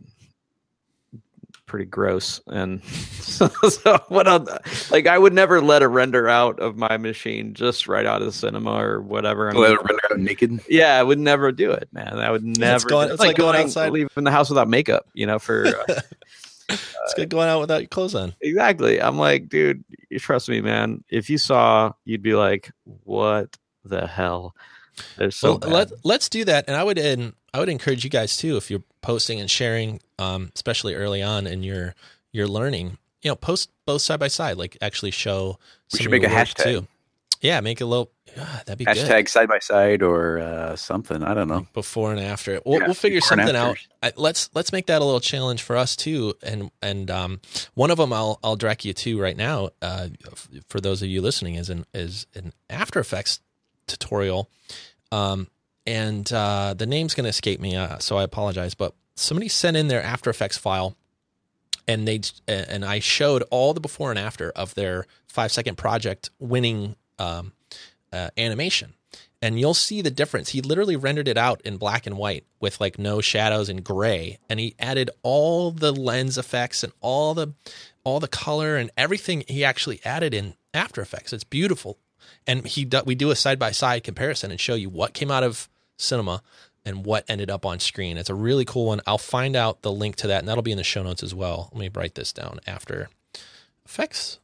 pretty gross. And so, so what I'll, like I would never let a render out of my machine just right out of the cinema or whatever. I Let mean, it render out naked. yeah, I would never do it, man. I would never. going- do it. it's like going outside. leaving the house without makeup, you know, for uh, It's good going out without your clothes on. exactly. I'm like, dude, you trust me, man. If you saw, you'd be like, what the hell? They're so Well, bad. let, let's do that. And I would and I would encourage you guys too, if you're posting and sharing, um, especially early on in your your learning, you know, post both side by side, like actually show. We some should of make your a work, hashtag. Yeah, make a little. Yeah, that'd be good. Hashtag side by side or uh, something. I don't know. Before and after. We'll, Yeah, we'll figure before and something out. after. I, let's let's make that a little challenge for us too. And and um, one of them I'll I'll direct you to right now. Uh, f- for those of you listening, is an is an After Effects tutorial. Um, and uh, the name's going to escape me, uh, so I apologize. But somebody sent in their After Effects file, and they and I showed all the before and after of their five second project winning um, uh, animation. And you'll see the difference. He literally rendered it out in black and white with like no shadows and gray. And he added all the lens effects and all the all the color and everything he actually added in After Effects. It's beautiful. And he do, we do a side by side comparison and show you what came out of cinema and what ended up on screen. It's a really cool one. I'll find out the link to that, and that'll be in the show notes as well. Let me write this down. After Effects,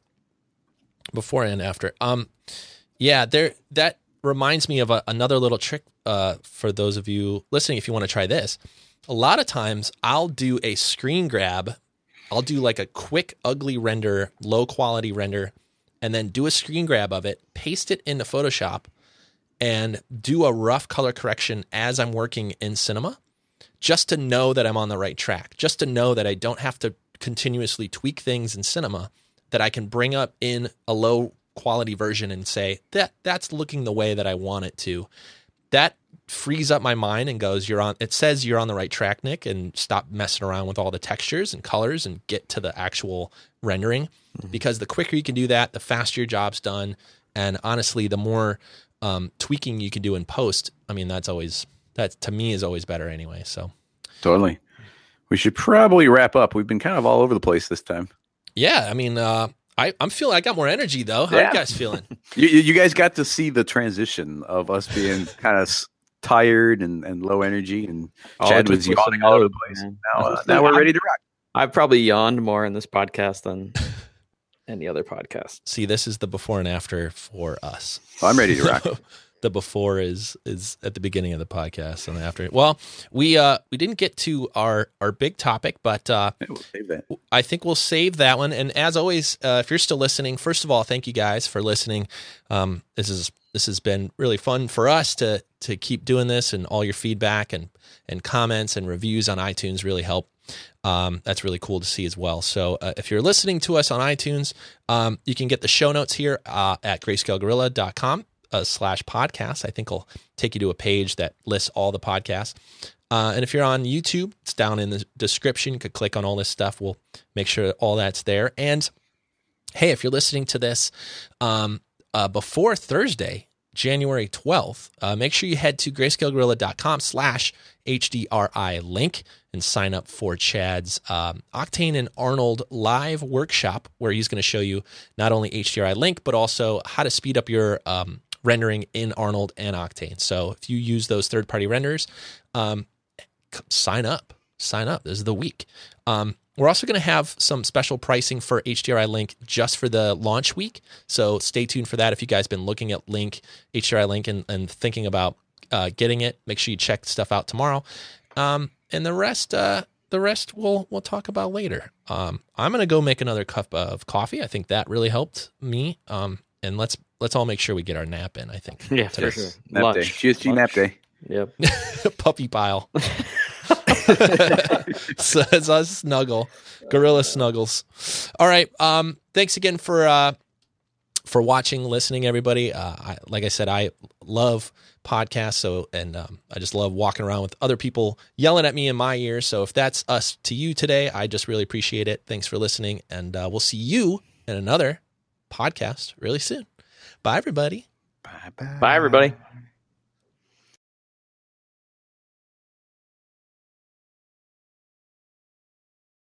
before and after. Um, yeah, there that. reminds me of a, another little trick uh, for those of you listening. If you want to try this, a lot of times I'll do a screen grab. I'll do like a quick, ugly render, low quality render, and then do a screen grab of it, paste it into Photoshop, and do a rough color correction as I'm working in Cinema, just to know that I'm on the right track, just to know that I don't have to continuously tweak things in Cinema, that I can bring up in a low quality version and say that that's looking the way that I want it to. That frees up my mind and goes, you're on, it says you're on the right track, Nick, and stop messing around with all the textures and colors and get to the actual rendering. Mm-hmm. Because the quicker you can do that, the faster your job's done. And honestly, the more um, tweaking you can do in post, I mean, that's always, that to me is always better anyway. So Totally. We should probably wrap up. We've been kind of all over the place this time. yeah, I mean, uh, I, I'm feeling I got more energy though. How Yeah. are you guys feeling? You, you guys got to see the transition of us being kind of tired and, and low energy, and All Chad it was took was yawning some all over the notes, place. man. Now, uh, Honestly, now we're I'm- ready to rock. I've probably yawned more in this podcast than any other podcast. See, this is the before and after for us. I'm ready to rock. The before is is at the beginning of the podcast, and the after. Well, we uh we didn't get to our our big topic, but uh, We'll save that. I think we'll save that one. And as always, uh, if you're still listening, first of all, thank you guys for listening. Um, this is this has been really fun for us to to keep doing this, and all your feedback and and comments and reviews on iTunes really help. Um, that's really cool to see as well. So uh, if you're listening to us on iTunes, um, you can get the show notes here uh, at grayscale gorilla dot com. Uh, slash podcast. I think will take you to a page that lists all the podcasts. Uh, and if you're on YouTube, it's down in the description. You could click on all this stuff. We'll make sure all that's there. And hey, if you're listening to this um, uh, before Thursday, January twelfth, uh, make sure you head to grayscale gorilla dot com slash H D R I link and sign up for Chad's um, Octane and Arnold live workshop, where he's going to show you not only H D R I link, but also how to speed up your um, rendering in Arnold and Octane. So if you use those third-party renders, um, sign up. Sign up. This is the week. Um, we're also going to have some special pricing for H D R I Link just for the launch week. So stay tuned for that. If you guys been looking at Link, H D R I Link, and, and thinking about uh, getting it, make sure you check stuff out tomorrow. Um, and the rest, uh, the rest we'll we'll talk about later. Um, I'm going to go make another cup of coffee. I think that really helped me. Um, and let's let's all make sure we get our nap in. I think. Yeah, today. for sure. Nap Lunch. day. G S G Lunch. nap day. Yep. Puppy pile. So it's us snuggle. Gorilla snuggles. All right. Um, thanks again for uh, for watching, listening, everybody. Uh, I, like I said, I love podcasts, so and um, I just love walking around with other people yelling at me in my ears. So if that's us to you today, I just really appreciate it. Thanks for listening, and uh, we'll see you in another podcast really soon. Bye, everybody. Bye bye. Bye, everybody.